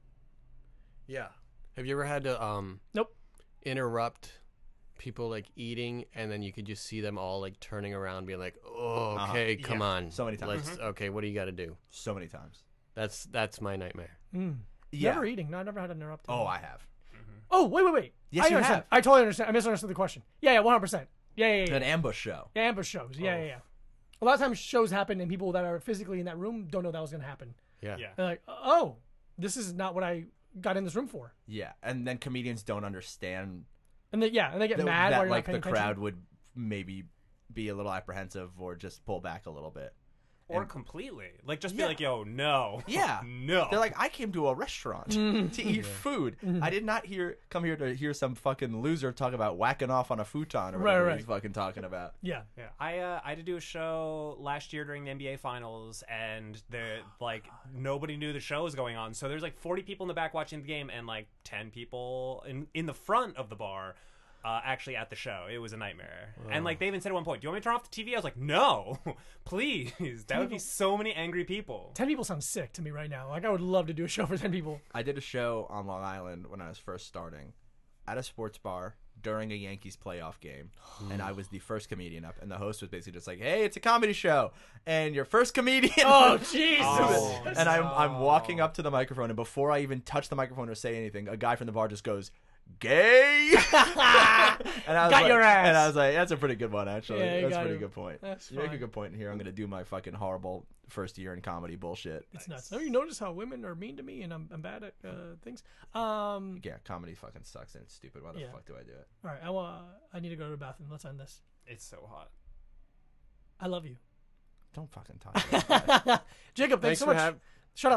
Yeah. Have you ever had to Nope. interrupt people like eating and then you could just see them all like turning around being like, "Oh, okay, come on." So many times. Let's okay, what do you got to do? So many times. That's my nightmare. Yeah. Never eating. No, I never had to interrupt. Oh, I have. Oh, wait. Yes, I you understand. have. I totally understand. I misunderstood the question. Yeah, 100%. Yeah. An ambush show. Yeah, ambush shows. Yeah. A lot of times shows happen and people that are physically in that room don't know that was going to happen. Yeah. Yeah. They're like, oh, this is not what I got in this room for. Yeah, and then comedians don't understand And they get that, mad while you're like not paying the attention. crowd would maybe be a little apprehensive or just pull back a little bit. Or And- completely. Like, just be Yeah. like, yo, no. Yeah. No. They're like, I came to a restaurant to eat food. I did not come here to hear some fucking loser talk about whacking off on a futon or whatever Right. he's fucking talking about. Yeah. Yeah, I had to do a show last year during the NBA Finals, and nobody knew the show was going on. So there's like 40 people in the back watching the game, and like 10 people in the front of the bar. Actually at the show. It was a nightmare. And like they even said at one point, do you want me to turn off the TV? I was like, no, please. That would be so many angry people. 10 people sounds sick to me right now. Like, I would love to do a show for 10 people. I did a show on Long Island when I was first starting at a sports bar during a Yankees playoff game, and I was the first comedian up, and the host was basically just like, hey, it's a comedy show, and your first comedian. Oh, Jesus. Oh, And I'm walking up to the microphone, and before I even touch the microphone or say anything, a guy from the bar just goes, gay. And I was Got like, your ass. And I was like, that's a pretty good one, actually. Yeah, you That's a got pretty him. good point. That's You make a fine. good point here. I'm going to do my fucking horrible first year in comedy bullshit. It's nuts. Have you noticed how women are mean to me and I'm bad at things? All Yeah, comedy fucking sucks and it's stupid. Why the Yeah. fuck do I do it? right, I need to go to the bathroom. Let's end this. It's so hot. I love you. Don't fucking talk about that. Jacob, thanks so much. Shut up.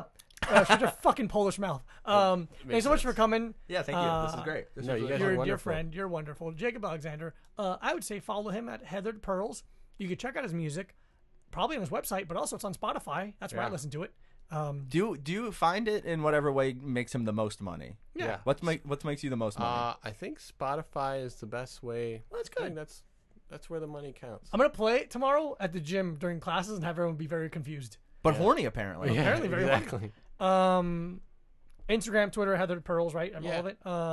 Shut your fucking Polish mouth. Thanks so much for coming. Yeah, thank you. This is great. This no, is you really guys fun. are You're a dear wonderful. friend. You're wonderful. Jacob Alexander. I would say follow him at Heathered Pearls. You could check out his music, probably on his website, but also it's on Spotify. That's where I Yeah. listen to it. Do you find it in whatever way makes him the most money? Yeah. What makes you the most money? I think Spotify is the best way. Well, that's I think good. that's where the money counts. I'm going to play it tomorrow at the gym during classes and have everyone be very confused. But horny apparently. Yeah, apparently very exactly. Instagram, Twitter, Heathered Pearls, right? I'm Yeah. all of it.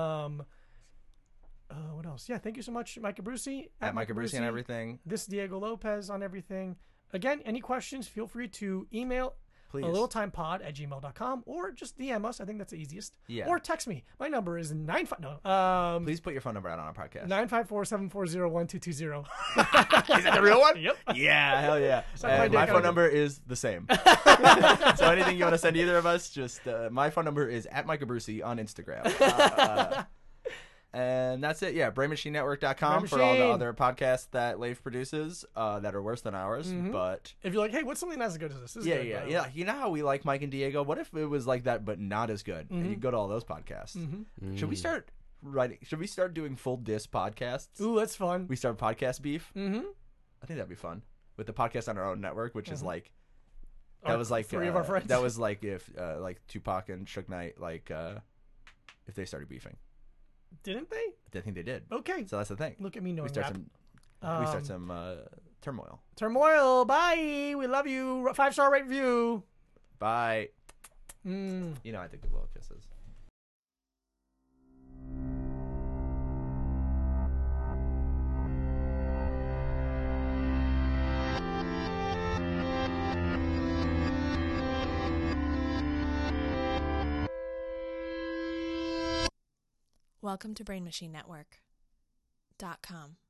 What else? Yeah, thank you so much, Micah Brucey. At Micah Brucey and everything. This is Diego Lopez on everything. Again, any questions, feel free to email Please. alittletimepod@gmail.com or just DM us. I think that's the easiest. Yeah. Or text me. My number is Please put your phone number out on our podcast. 954-740-1220. Is that the real one? Yep. Yeah, hell yeah. Suck my And dick, my I phone don't number is the same. So anything you want to send either of us, just my phone number is at Micah Brucey on Instagram. And that's it. Yeah, BrainMachineNetwork.com Brain for all the Machine. other podcasts that Leif produces that are worse than ours. But If you're like, hey, what's something not as good as this? This is good, by the way. yeah. You know how we like Mike and Diego? What if it was like that but not as good? And you go to all those podcasts. Should we start writing? Should we start doing full diss podcasts? Ooh, that's fun. We start podcast beef. Mm-hmm. I think that'd be fun with the podcast on our own network, which is like Our- that was like three of our friends. That was like if like Tupac and Suge Knight if they started beefing. Didn't they? I think they did. Okay. So that's the thing. Look at me knowing We start rap. some turmoil. Turmoil. Bye. We love you. 5-star rate review. Bye. Mm. You know I think the little kisses. Welcome to BrainMachineNetwork.com.